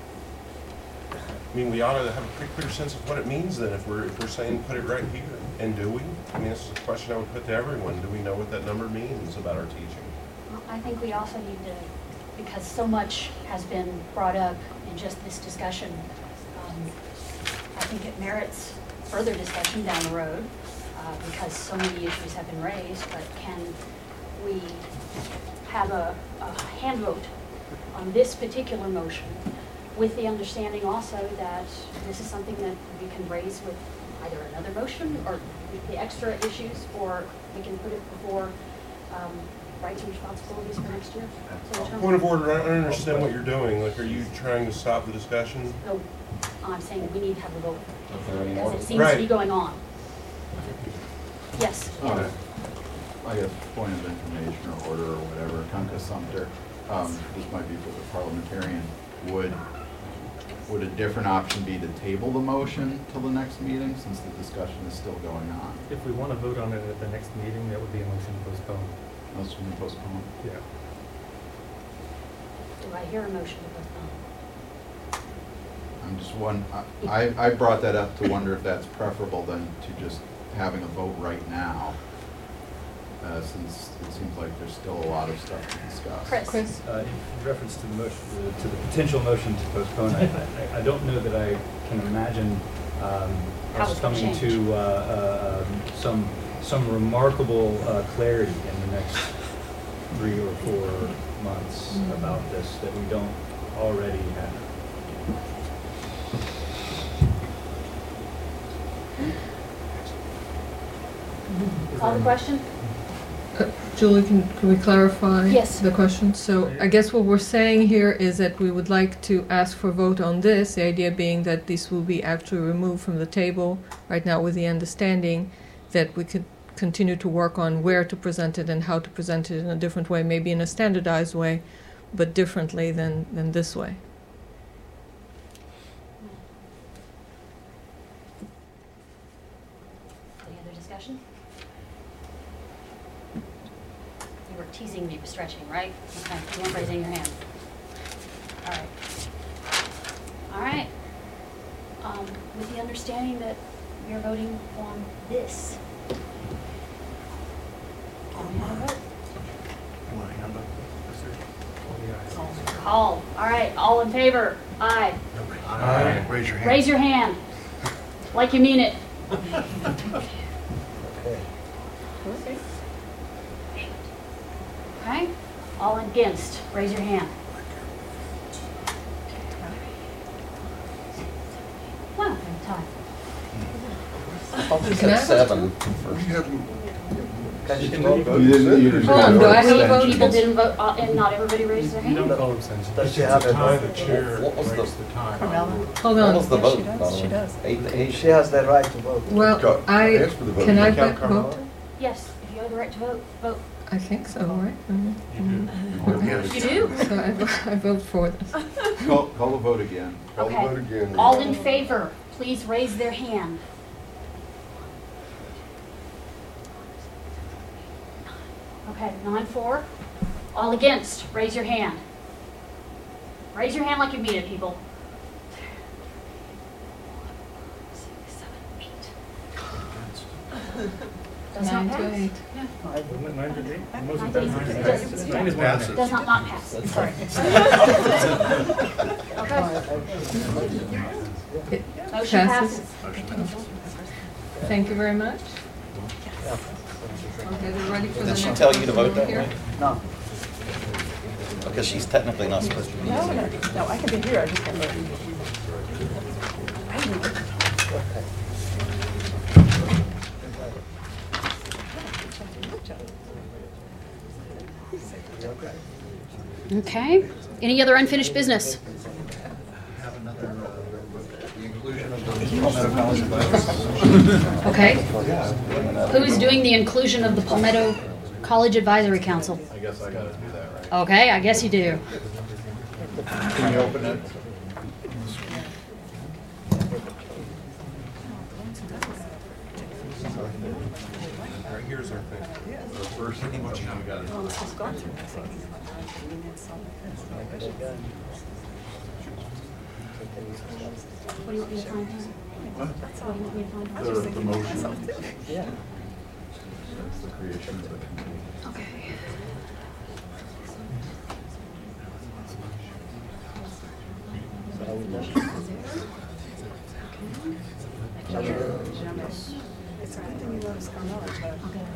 I mean, we ought to have a pretty clear sense of what it means then, if we're if we're saying put it right here. And do we? I mean, this is a question I would put to everyone. Do we know what that number means about our teaching? Well, I think we also need to, because so much has been brought up in just this discussion, um, I think it merits further discussion down the road, uh, because so many issues have been raised. But can we have a, a hand vote on this particular motion, with the understanding also that this is something that we can raise with either another motion or the extra issues, or we can put it before um, rights and responsibilities for next year? So Point of order, I don't understand what you're doing. Like, are you trying to stop the discussion? No, I'm saying we need to have a vote, Okay. because it seems Right. to be going on. Yes. Uh, Ken. I guess point of information or order or whatever, Tonka Sumter, um, this might be for the parliamentarian, would would a different option be to table the motion till the next meeting, since the discussion is still going on? If we want to vote on it at the next meeting, that would be a motion to postpone. Motion to postpone? Yeah. Do I hear a motion to postpone? I'm just one, I, I brought that up to wonder if that's preferable than to just having a vote right now, uh, since it seems like there's still a lot of stuff to discuss. Chris. Chris. Uh, in reference to the motion, uh, to the potential motion to postpone, I, I, I don't know that I can imagine um, How us it's gonna coming change. to uh, uh, um, some some remarkable uh, clarity in the next three or four months Mm-hmm. about this that we don't already have. Call the question? Uh, Julie, can, can we clarify Yes. the question? So I guess what we're saying here is that we would like to ask for vote on this, the idea being that this will be actually removed from the table right now with the understanding that we could continue to work on where to present it and how to present it in a different way, maybe in a standardized way, but differently than, than this way. Any other discussion? You were teasing me with stretching, right? Okay, you weren't raising your hand. All right. All right. Um, with the understanding that we are voting on this. Can we have a vote? Call. All right, all in favor? Aye. Aye. Raise your hand. Raise your hand. Like you mean it. Okay? All against, raise your hand. Wow, tie. We Can I said seven. You didn't, you didn't. Hold on, do I have a vote? People didn't vote, uh, and not everybody raised their You don't hand? call abstention. Does she have it? Tie the chair What was breaks the- the tie. Hold What on. was the Yes, vote? she does, Donna? she does. Eight to eight? She has that right to vote. Well, Go- I, ask for the vote. can I Count vote? Carmella? Yes, if you have the right to vote, vote. I think so, right? Mhm. Yes. You do? So I, vo- I vote for this. Call, call the vote again. Call the Okay. vote again. All in favor, please raise their hand. Okay, nine four. All against, raise your hand. Raise your hand like you mean it, people. Six, seven, eight. Does not Nine to pass. eight. Wasn't it nine to eight? The motion Nine passed to nine eight. to Does- eight. Nine is one yeah. nay. Does not not pass, sorry. Okay. Motion Passes. passes. Thank you very much. Okay, we're ready for the Did next. she tell you to vote that here. way? No. Because she's technically not supposed to be No, here. no, no, I can be here, I just can't vote. Okay. Any other unfinished business? The inclusion of the Palmetto College advisors. Okay. Who is doing the inclusion of the Palmetto College Advisory Council? I guess I gotta do that, right? Okay, I guess you do. Can you open it? Right here's our thing. The first thing what you got it. Well, this has gone through, I think. What do you want me to find here? What? What do you want me to find here? The, the motion. Yeah. That's the creation of the committee. Okay. It's a good thing you noticed Carmella, but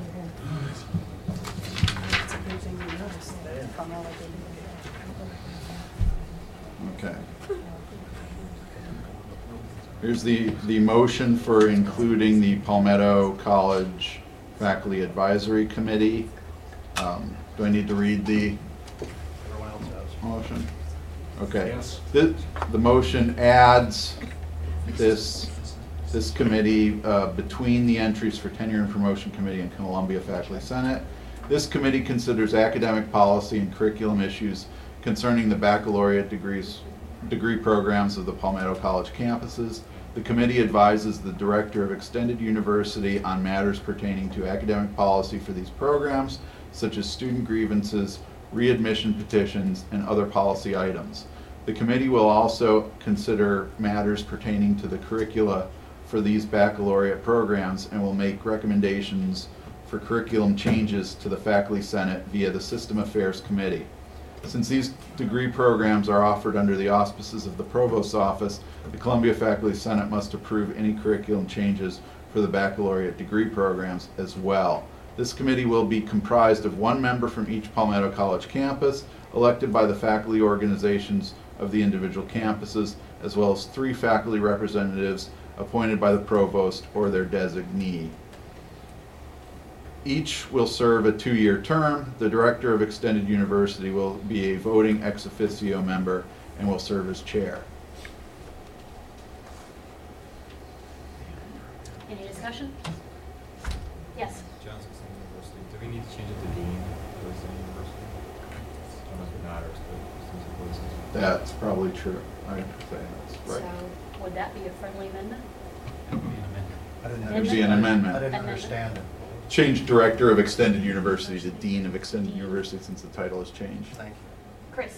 it's a good thing you noticed that Carmella didn't. Okay. Here's the, the motion for including the Palmetto College Faculty Advisory Committee. Um, Do I need to read the motion? Okay. Yes. The, the motion adds this, this committee uh, between the entries for Tenure and Promotion Committee and Columbia Faculty Senate. This committee considers academic policy and curriculum issues concerning the baccalaureate degrees, degree programs of the Palmetto College campuses. The committee advises the Director of Extended University on matters pertaining to academic policy for these programs, such as student grievances, readmission petitions, and other policy items. The committee will also consider matters pertaining to the curricula for these baccalaureate programs and will make recommendations for curriculum changes to the Faculty Senate via the System Affairs Committee. Since these degree programs are offered under the auspices of the Provost's Office, the Columbia Faculty Senate must approve any curriculum changes for the baccalaureate degree programs as well. This committee will be comprised of one member from each Palmetto College campus, elected by the faculty organizations of the individual campuses, as well as three faculty representatives appointed by the provost or their designee. Each will serve a two-year term. The director of Extended University will be a voting ex officio member and will serve as chair. Any discussion? Yes. Johnson University, do we need to change it to Dean of Extended University? I don't know if it matters, but since it was- That's probably true. I would say that's right. So would that be a friendly amendment? I didn't It would be an amendment. I didn't understand it. Change Director of Extended University to Dean of Extended University since the title has changed. Thank you. Chris?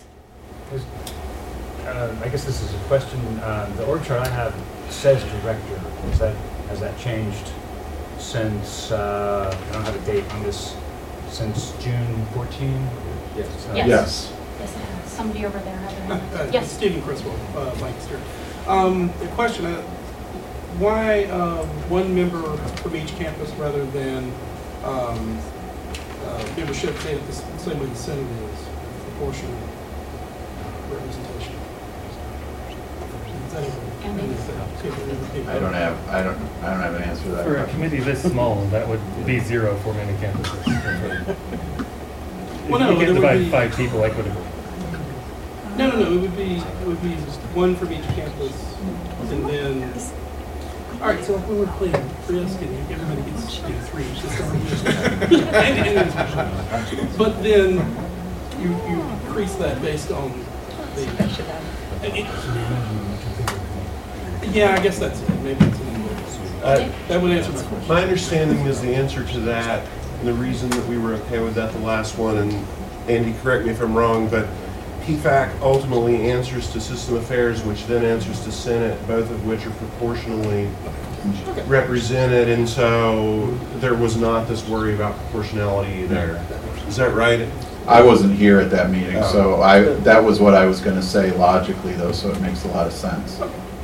Uh, I guess this is a question. Uh, the org chart I have says director. Is that, has that changed since, uh, I don't have a date on this, since June fourteenth? Yes. Uh, Yes. Yes. Yes, it has. Somebody over there had their hand. Uh, Yes. Stephen Criswell, uh, Lancaster. Um, the question, uh, why uh, one member from each campus rather than um, uh, membership stayed the s- same way the Senate is, proportional representation? Is that even- I don't have, I don't, I don't have an answer to that. For a question. committee this small, that would be zero for many campuses. Well, If no, you get there would about be- five people, like would No, no, no, it would be, it would be one from each campus, and then, all right, so if we were playing Risk and everybody gets, you know, three, just don't- and- and it's- but then you, you increase that based on the. it- Yeah, I guess that's it, maybe it's an Uh, That would answer my question. My understanding is the answer to that, and the reason that we were okay with that the last one, and Andy, correct me if I'm wrong, but P FAC ultimately answers to System Affairs, which then answers to Senate, both of which are proportionally represented, and so there was not this worry about proportionality there. Is that right? I wasn't here at that meeting, Oh. so I, that was what I was gonna say logically though, so it makes a lot of sense.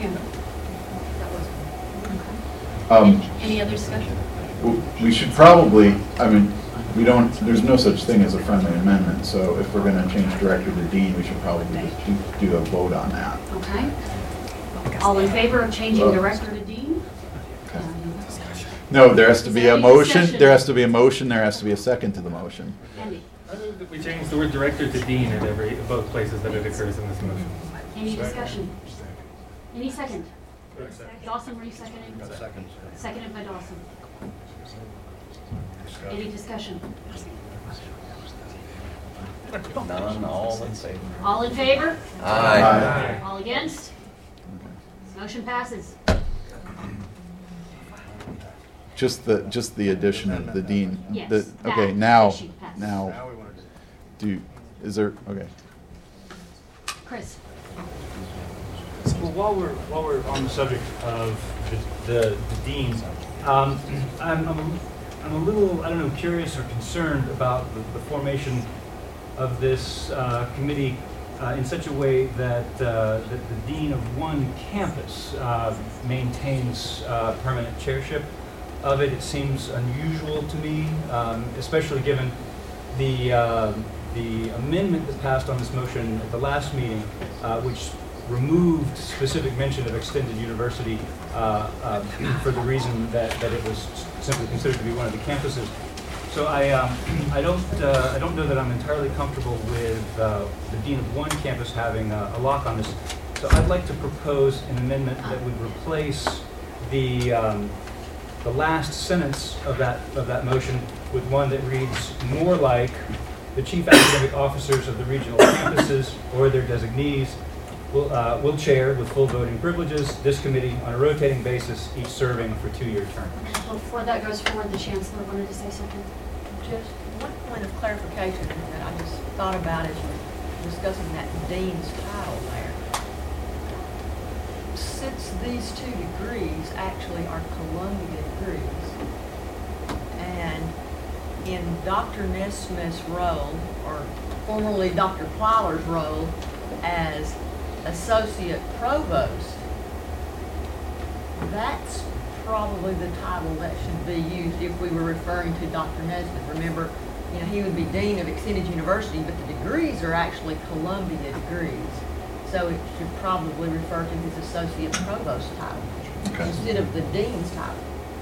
Um, Any other discussion? w- we should probably, I mean, we don't, there's no such thing as a friendly amendment, so if we're gonna change director to dean, we should probably just do, do a vote on that. Okay. All in favor of changing director to dean? No, there has to be a Any motion, discussion? there has to be a motion, there has to be a second to the motion. Andy? I move that we change the word director to dean at every, both places that it occurs in this motion. Any discussion? Any second? Dawson, were you seconding? Second. Seconded by Dawson. Any discussion? None, all in favor. All in favor? Aye. Aye. All against? Motion passes. Just the, just the addition of the dean. Yes, The- that Okay, now, issue passes. now, do, is there, okay. Chris? Well, while we're, while we're on the subject of the, the, the deans, um, I'm, I'm, a- I'm a little, I don't know, curious or concerned about the, the formation of this uh, committee uh, in such a way that, uh, that the dean of one campus uh, maintains uh, permanent chairship of it. It seems unusual to me, um, especially given the, uh, the amendment that passed on this motion at the last meeting, uh, which removed specific mention of Extended University uh, uh, for the reason that, that it was simply considered to be one of the campuses. So I, um, I don't, uh, I don't know that I'm entirely comfortable with uh, the dean of one campus having a, a lock on this. So I'd like to propose an amendment that would replace the, um, the last sentence of that, of that motion with one that reads more like the chief academic officers of the regional campuses or their designees will, uh, will chair with full voting privileges this committee on a rotating basis, each serving for two-year terms. Before that goes forward, the chancellor wanted to say something. Just one point of clarification that I just thought about as you're discussing that dean's title there. Since these two degrees actually are Columbia degrees, and in Doctor Nesmith's role, or formerly Doctor Plyler's role as associate provost, that's probably the title that should be used if we were referring to Doctor Nesbitt. Remember, you know, he would be Dean of Extended University, but the degrees are actually Columbia degrees. So it should probably refer to his Associate Provost title Okay. instead of the Dean's title.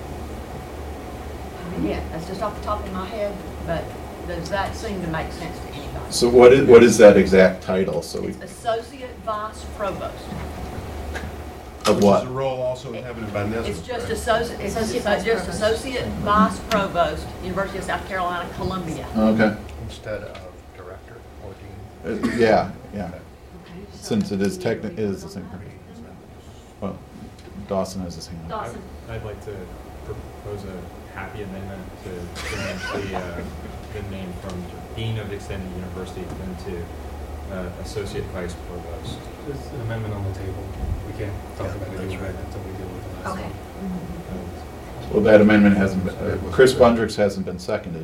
Yeah, that's just off the top of my head, but does that seem to make sense to anybody? So what is, what is that exact title? So we, Associate Vice Provost. of Which what? is a role also inhabited by Nesbitt. It's just right? associate, it's Associate just Vice just Provost. Associate Vice Provost, University of South Carolina, Columbia. Okay. Instead of director or dean. Uh, yeah, yeah. Okay, so Since it is techni- we it is the vote same. on that? Well, Dawson has his hand up. Dawson. I'd like to propose a happy amendment to change the, uh, the name from Dean of Extended University into uh, Associate Vice Provost. There's an amendment on the table. We can't talk about it anymore until we deal with the last Okay. one. Well, that amendment hasn't been, uh, Chris Bundricks hasn't been seconded.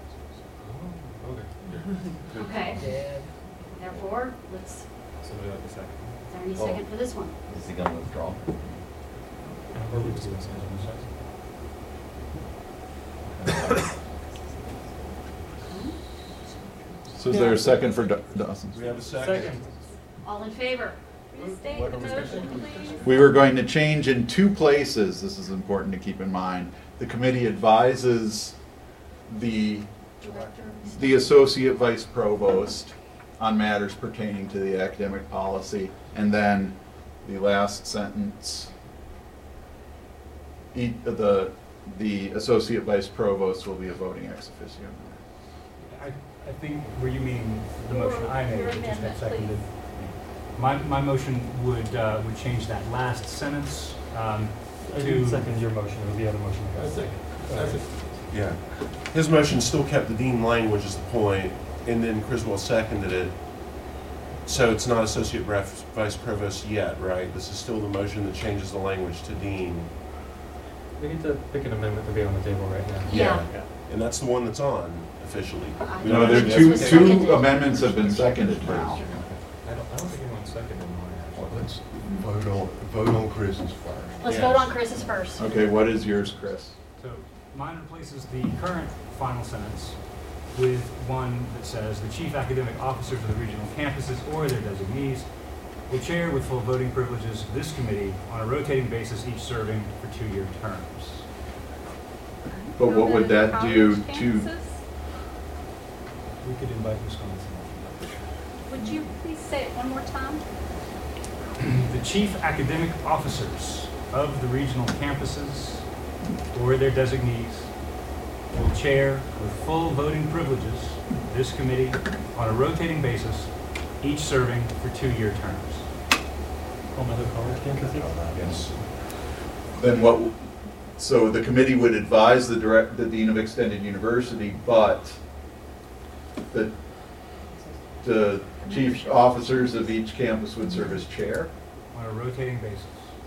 Okay. Okay. Therefore, let's, Somebody like a second? is there any second for this one? Is he gonna withdraw? Or we just do a second. So is there a second for Da- Dawson? We have a second. Second. All in favor? Restate the motion, please. We were going to change in two places, this is important to keep in mind. The committee advises the, the associate vice provost on matters pertaining to the academic policy. And then the last sentence, e- the, the associate vice provost will be a voting ex officio. I, I think, were you meaning the motion I made, Your which just got amendment, seconded? My, my motion would, uh, would change that last sentence, um, I to. didn't second your motion, it was the other motion. I second. I second. Yeah. His motion still kept the dean language as the point, and then Criswell seconded it. So it's not associate ref- vice provost yet, right? This is still the motion that changes the language to dean. We need to pick an amendment to be on the table right now. Yeah. And that's the one that's on officially. We No, don't there are actually- two, was two seconded. amendments have been seconded now. I don't, I don't think anyone seconded mine, Well, actually. let's vote on, vote on Chris's first. Let's Yes. vote on Chris's first. Okay, what is yours, Chris? So mine replaces the current final sentence with one that says, "The chief academic officers of the regional campuses or their designees will chair with full voting privileges this committee on a rotating basis, each serving for two-year terms." But what would that do to, We could invite Wisconsin. Would you please say it one more time? The chief academic officers of the regional campuses or their designees will chair with full voting privileges this committee on a rotating basis, each serving for two-year terms. Palmetto College campuses? Yes. then what, so the committee would advise the direct, the dean of extended university, but the, the chief officers of each campus would serve as chair? On a rotating basis.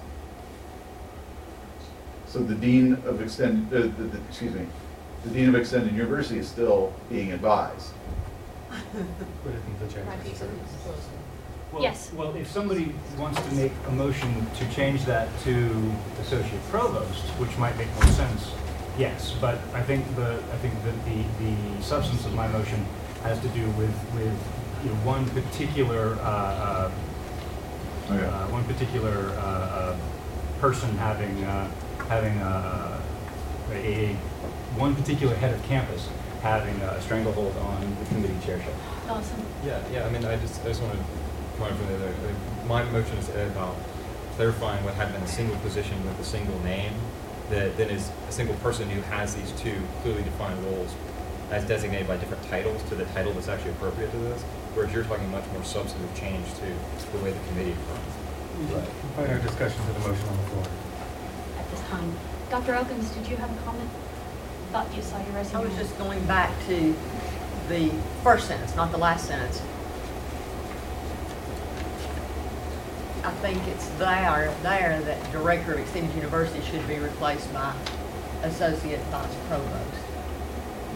So the dean of extended, uh, the, the, excuse me, the dean of extended university is still being advised. But isn't the chair? Well, Yes. Well, if somebody wants to make a motion to change that to associate provost, which might make more sense, yes. But I think the, I think that the, the substance of my motion has to do with, with, you know, one particular, uh, uh, Okay. uh, one particular, uh, uh, person having, uh, having, uh, a, a, one particular head of campus having a stranglehold on the committee chairship. Dawson? Yeah, yeah, I mean, I just, I just want to comment from the other, uh, my motion is about clarifying what had been a single position with a single name, that then is a single person who has these two clearly defined roles as designated by different titles to the title that's actually appropriate to this, whereas you're talking much more substantive change to the way the committee runs. Right. Invite our discussion to the motion on the floor. At this time. Doctor Elkins, did you have a comment? Thought you saw your resume. I was just going back to the first sentence, not the last sentence. I think it's there, there that Director of Extended University should be replaced by Associate Vice Provost.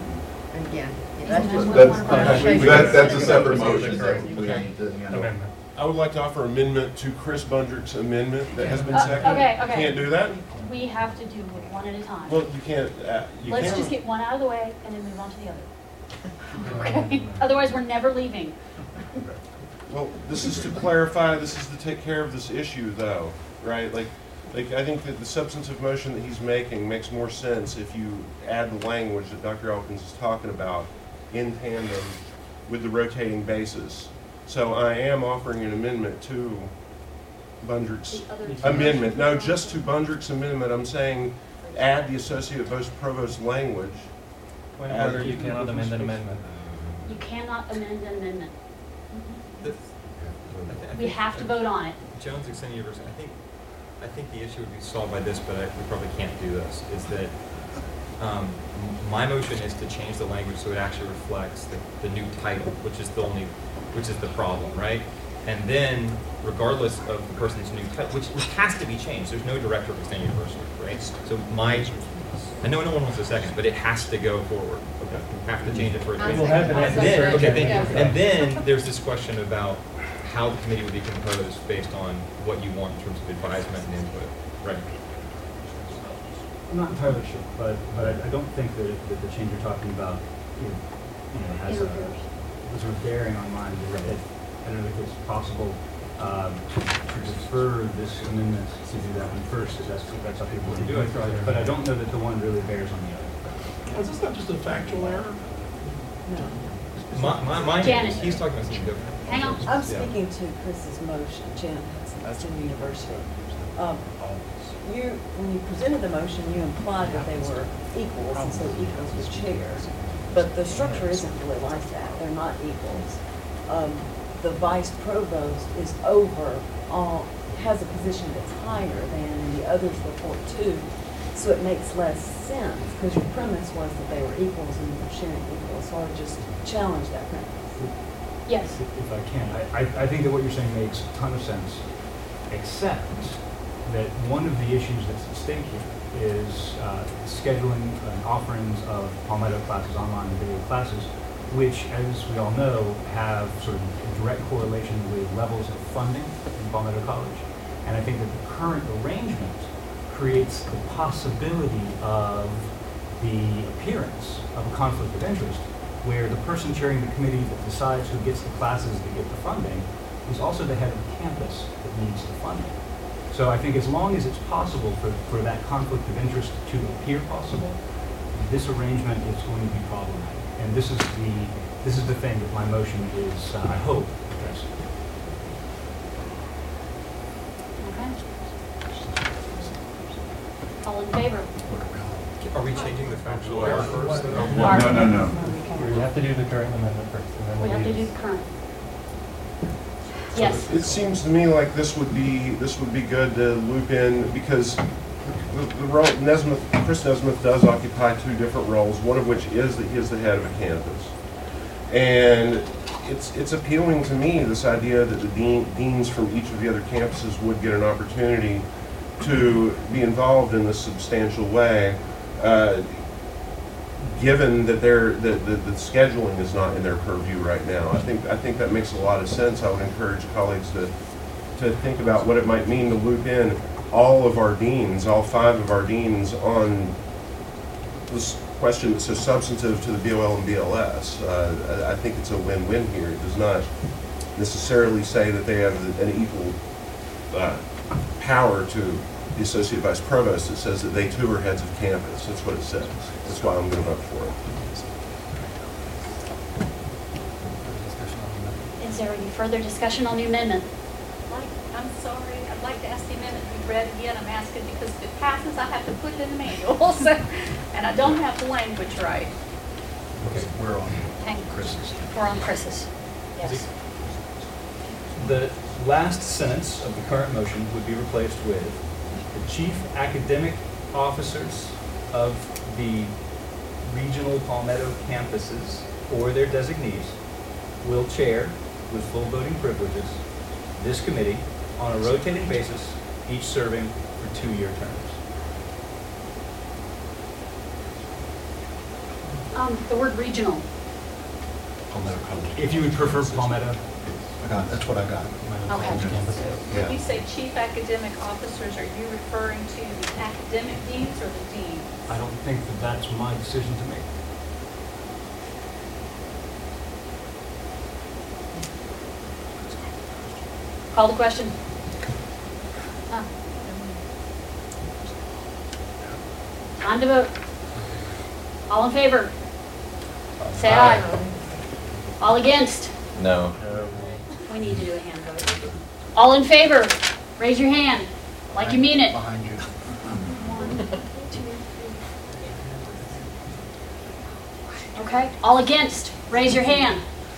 And again, that's just. That's, that- that's a separate motion that we need to handle. Amendment. I would like to offer amendment to Chris Bundrick's amendment that has been Uh, seconded. okay, okay. Can't do that? We have to do it one at a time. Well, you can't, uh, you Let's can't. just get one out of the way and then move on to the other. Okay? Otherwise, we're never leaving. Well, this is to clarify, this is to take care of this issue though, right? Like, like I think that the substantive motion that he's making makes more sense if you add the language that Doctor Elkins is talking about in tandem with the rotating basis. So I am offering an amendment to Bundrick's amendment. No, just to Bundrick's amendment. I'm saying add the Associate Vice Provost language. Point of order, you cannot amend an amendment. You cannot amend an amendment. The- I thi- I We think- have to vote on it. Jones Extended University, I think, I think the issue would be solved by this, but I, we probably can't do this, is that um, m- my motion is to change the language so it actually reflects the, the new title, which is the only, which is the problem, right? And then, regardless of the person's new title, which, which has to be changed, there's no director of Extended University, right? So my, I know no one wants a second, but it has to go forward. Okay. We have to change it for a It will happen And after then, the okay, thank second. you. And then there's this question about how the committee would be composed based on what you want in terms of advisement and input. Right. I'm not entirely sure, but, but I, I don't think that, that the change you're talking about, you know, you know, has a, a sort of bearing on mine. It, I don't know if it's possible um, to defer this amendment to do that one first, if that's, if that's how people want to do it. But I don't know that the one really bears on the other. Is this not just a factual error? My, my, mine, Janet. he's talking about something different. Hang on. I'm speaking to Chris's motion, Janet Hudson, in University. Um, You, when you presented the motion, you implied that they were equals, and so equals was chair. But the structure isn't really like that. They're not equals. Um, the vice provost is over, all, has a position that's higher than, and the others report to. So it makes less sense, because your premise was that they were equals and you were sharing equals. So I would just challenge that premise. Yes. If if I can, I, I, I think that what you're saying makes a ton of sense, except that one of the issues that's at stake here is uh, scheduling and offerings of Palmetto classes, online and video classes, which, as we all know, have sort of a direct correlation with levels of funding in Palmetto College. And I think that the current arrangement creates the possibility of the appearance of a conflict of interest, where the person chairing the committee that decides who gets the classes that get the funding is also the head of the campus that needs the funding. So I think as long as it's possible for, for that conflict of interest to appear possible, this arrangement is going to be problematic. And this is the this is the thing that my motion is, uh, I hope, addressing. Okay. All in favor? Are we changing the factual error first? No, no, no. We have to do the current amendment first, and then We we'll have to use- do the current. Yes. It seems to me like this would be, this would be good to loop in, because the, the role, Nesmith, Chris Nesmith does occupy two different roles, one of which is that he is the head of a campus. And it's, it's appealing to me, this idea that the dean, deans from each of the other campuses would get an opportunity to be involved in this substantial way, uh, given that they're, that the, the scheduling is not in their purview right now. I think, I think that makes a lot of sense. I would encourage colleagues to, to think about what it might mean to loop in all of our deans, all five of our deans, on this question that's so substantive to the B O L and B L S. Uh, I, I think it's a win-win here. It does not necessarily say that they have an equal uh, power to the Associate Vice Provost. It says that they too are heads of campus. That's what it says. That's why I'm going to vote for it. Is there any further discussion on the amendment? Like, I'm sorry, I'd like to ask the amendment to be read again. I'm asking because if it passes, I have to put it in the manual, so, and I don't have the language right. Okay, we're on Hang on. Chris's. We're on Chris's. Yes. The last sentence of the current motion would be replaced with, the chief academic officers of the regional Palmetto campuses or their designees will chair, with full voting privileges, this committee on a rotating basis, each serving for two-year terms. Um, the word regional. If you would prefer Palmetto, I got, that's what I got. Okay. Yeah. When you say chief academic officers, are you referring to the academic deans or the deans? I don't think that that's my decision to make. Call the question. Ah. Time to vote. All in favor? Say aye. All against? No. We need to do a hand vote. All in favor? Raise your hand, like you mean it. Behind you. Okay, all against? Raise your hand.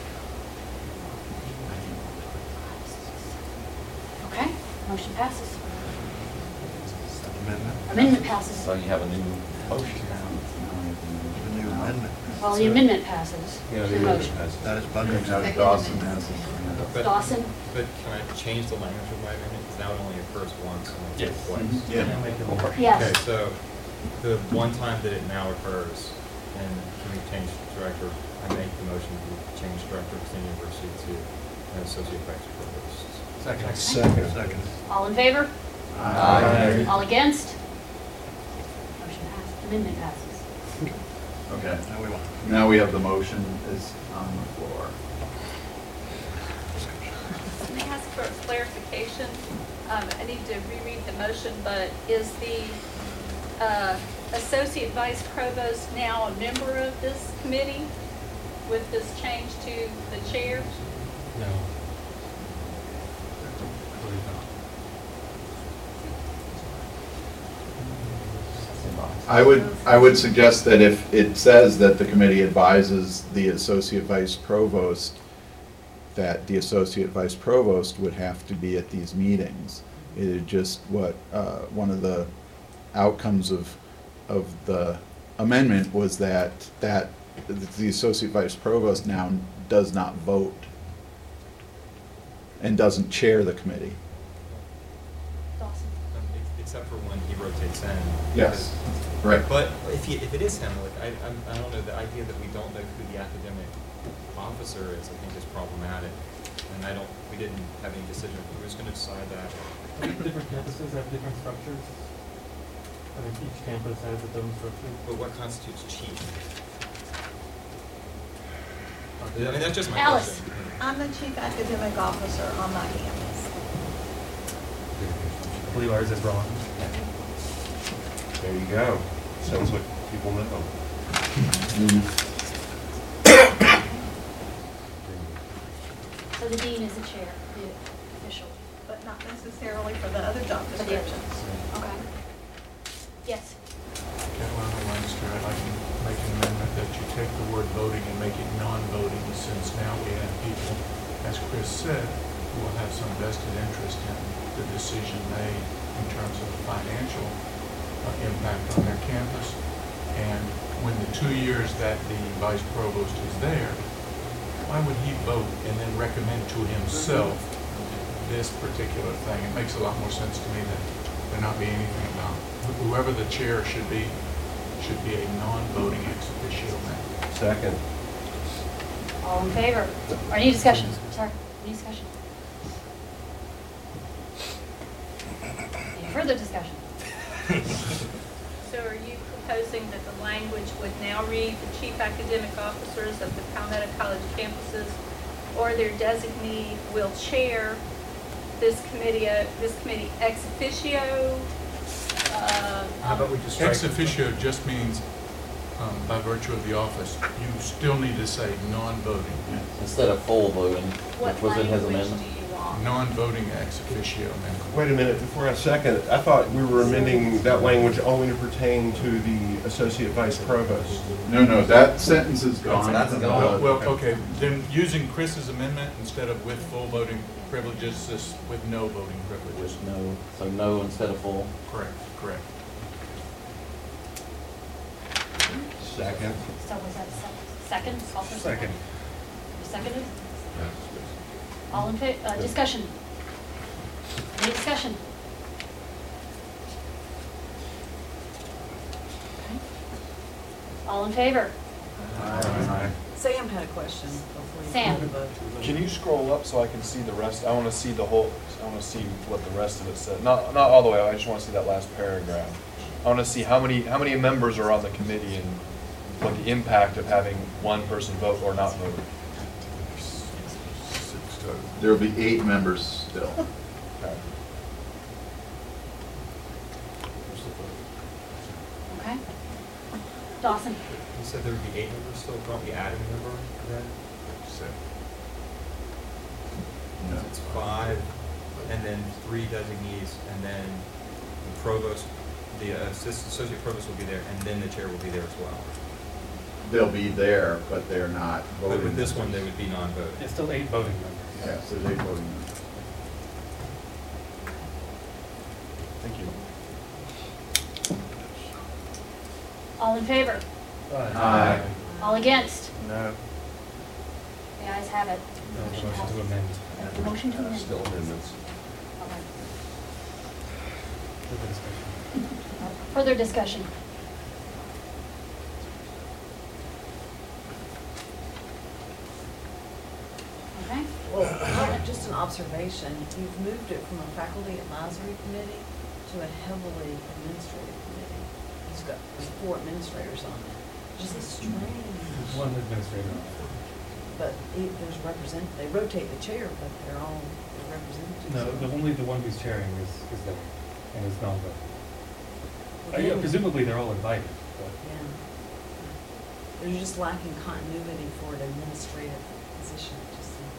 Okay, motion passes. Amendment. Amendment passes. So you have a new motion now. The new amendment. Well, the amendment passes. Yeah, the The amendment motion. passes. That is Buckham's. Now Dawson has it. But- Dawson? But can I change the language of my amendment? Because now it only occurs once and Yes. twice. Yeah. Yes. Okay, so the one time that it now occurs, and can we change director, I make the motion to change director of Virginia University to an associate vice provost. Second. Second. Second. All in favor? Aye. All against? Motion passes. Amendment passes. Okay. Now we want. Now we have the motion is on the floor. Let me ask for clarification. Um, I need to reread the motion, but is the uh, associate vice provost now a member of this committee with this change to the chair? No. I believe not. I would, I would suggest that if it says that the committee advises the associate vice provost, that the associate vice provost would have to be at these meetings. It is just what, uh, one of the outcomes of, of the amendment was that, that the associate vice provost now does not vote and doesn't chair the committee. Dawson? Um, ex- Except for when he rotates in. Yes, because- right. But if he, if it is him, like, I, I'm, I don't know, the idea that we don't know who the academic officer is, I think is problematic. And I don't, we didn't have any decision, who was gonna decide that? Different campuses have different structures. I think each campus has its own structure. But what constitutes chief? I mean, that's just my Alice. question. I'm the chief academic officer on my campus. I believe ours is wrong. There you go. Sounds like people know. So the dean is the chair, the official. But not necessarily for the other job For the other. descriptions. Okay. Yes. Carolina Lancaster, I'd like to make an amendment that you take the word voting and make it non-voting, since now we have people, as Chris said, who will have some vested interest in the decision made in terms of the financial uh, impact on their campus. And when the two years that the vice provost is there, why would he vote and then recommend to himself this particular thing? It makes a lot more sense to me that there not be anything about, whoever the chair should be, should be a non-voting ex officio member. Second. All in favor? Or any discussion? Sorry, any discussion? Any further discussion? So are you proposing that the language would now read the chief academic officers of the Palmetto College campuses or their designee will chair this committee, uh, this committee ex officio? Uh, How about we just strike? Ex officio just means, um, by virtue of the office, you still need to say non-voting. Instead of full voting, What which was in his language amendment. do you want? Non-voting ex officio member. Wait a minute, before I second, I thought we were amending that language only to pertain to the associate vice provost. No, no, that sentence is gone. That's from gone. the- Well, okay, then using Chris's amendment instead of with full voting privileges, this with no voting privileges. With no, so no instead of full. Correct, correct. Second. So was that a second? Call for Second. You seconded? All in favor, uh, discussion? Any discussion? Okay. All in favor? Aye. Sam had a question before you Sam. called the vote. Can you scroll up so I can see the rest? I want to see the whole, I want to see what the rest of it says. Not, not all the way, I just want to see that last paragraph. I want to see how many, how many members are on the committee and what the impact of having one person vote or not vote. There will be eight members still. Okay. Okay. Dawson? You said there would be eight members still, don't we add a member then? No. It's five, and then three designees, and then the provost, the assistant associate provost will be there, and then the chair will be there as well. They'll be there, but they're not But voting. with this one, they would be non-voting. It's still eight voting members. Yes, there's eight voting members. Thank you. All in favor? Aye. All against? No. The ayes have it. No, Motion motion to passes. amend. Uh, Motion to amend. Still amendments. Okay. Further discussion. Further discussion? Okay. Well, just an observation, you've moved it from a faculty advisory committee to a heavily administrative committee. It's got, there's four administrators on it. Just a strange. One administrator. But it, there's represent, they rotate the chair, but they're all they're representatives. No, the, only the one who's chairing is, is there, and is non-voting. Uh, yeah, Yeah. presumably they're all invited, but. Yeah. They're just lacking continuity for an administrative position. It just seems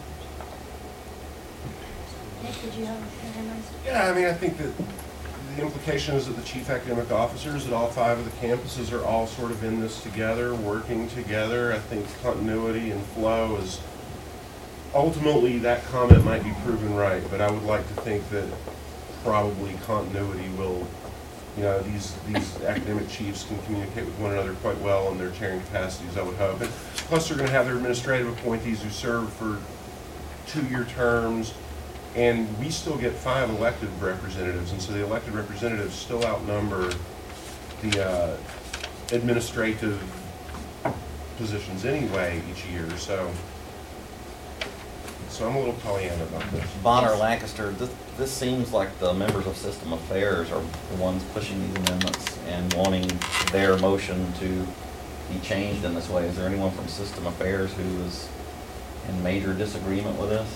strange. Nick, did you have a hand raised? Yeah, I mean, I think that the implication is that the chief academic officers at all five of the campuses are all sort of in this together, working together. I think continuity and flow is, ultimately that comment might be proven right, but I would like to think that probably continuity will, you know, these, these academic chiefs can communicate with one another quite well in their chairing capacities, I would hope. And plus they're going to have their administrative appointees who serve for two-year terms. And we still get five elected representatives, and so the elected representatives still outnumber the uh, administrative positions anyway each year. So, so I'm a little Pollyanna about this. Bonner, Lancaster, this, this seems like the members of System Affairs are the ones pushing these amendments and wanting their motion to be changed in this way. Is there anyone from System Affairs who is in major disagreement with this?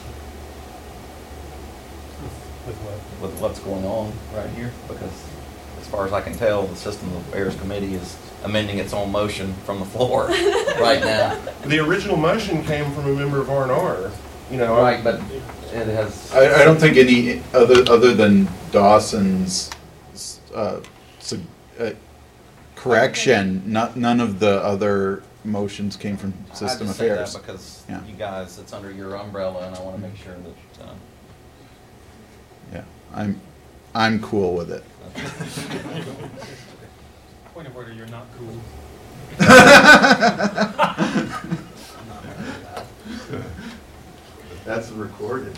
With what? With what's going on right here? Because as far as I can tell, the System Affairs Committee is amending its own motion from the floor right now. The original motion came from a member of R and R, you know. Right, but it has... I, I don't think any, other, other than Dawson's uh, sug- uh, correction, not, none of the other motions came from System I just say Affairs. that because Yeah. you guys, it's under your umbrella, and I want to make sure that... Uh, Yeah, I'm, I'm cool with it. Point of order, you're not cool. That's recorded.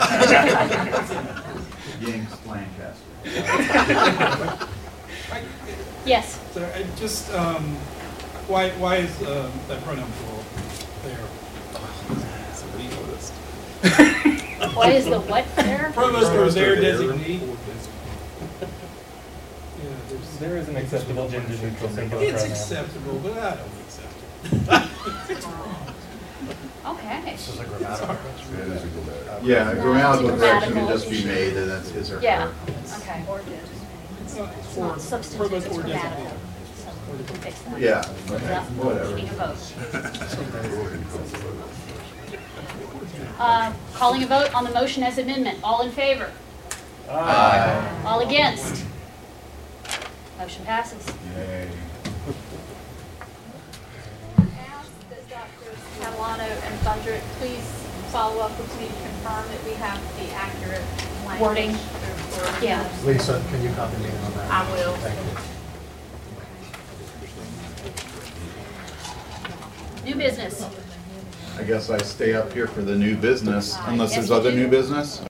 Yanks Lancaster. Yes. So I just, um, why, why is, um, that pronoun plural there? So what do you notice? Why is the what there? Provost or their there. designee. Yeah, there's. There is an acceptable gender neutral singular It's pronoun. acceptable, but I don't accept it. Okay. This is a grammatical question. It is a grammatical. Yeah, a grammatical It's a correction can grammatical just be issue. made, and that's his or her. Yeah, okay. It's not It's not for substantive, provost it's or grammatical. designee. So we can fix that. Yeah, Without whatever. needing a vote. Uh, Calling a vote on the motion as amendment. All in favor? Aye. All against? Motion passes. Yay. Ask that Doctors Catalano and Thundrick please follow up with me to confirm that we have the accurate language. Wording. for- Yeah. Lisa, can you copy me in on that? I will. Thank you. New business. I guess I stay up here for the new business, Uh, unless yes, there's you other do. new business.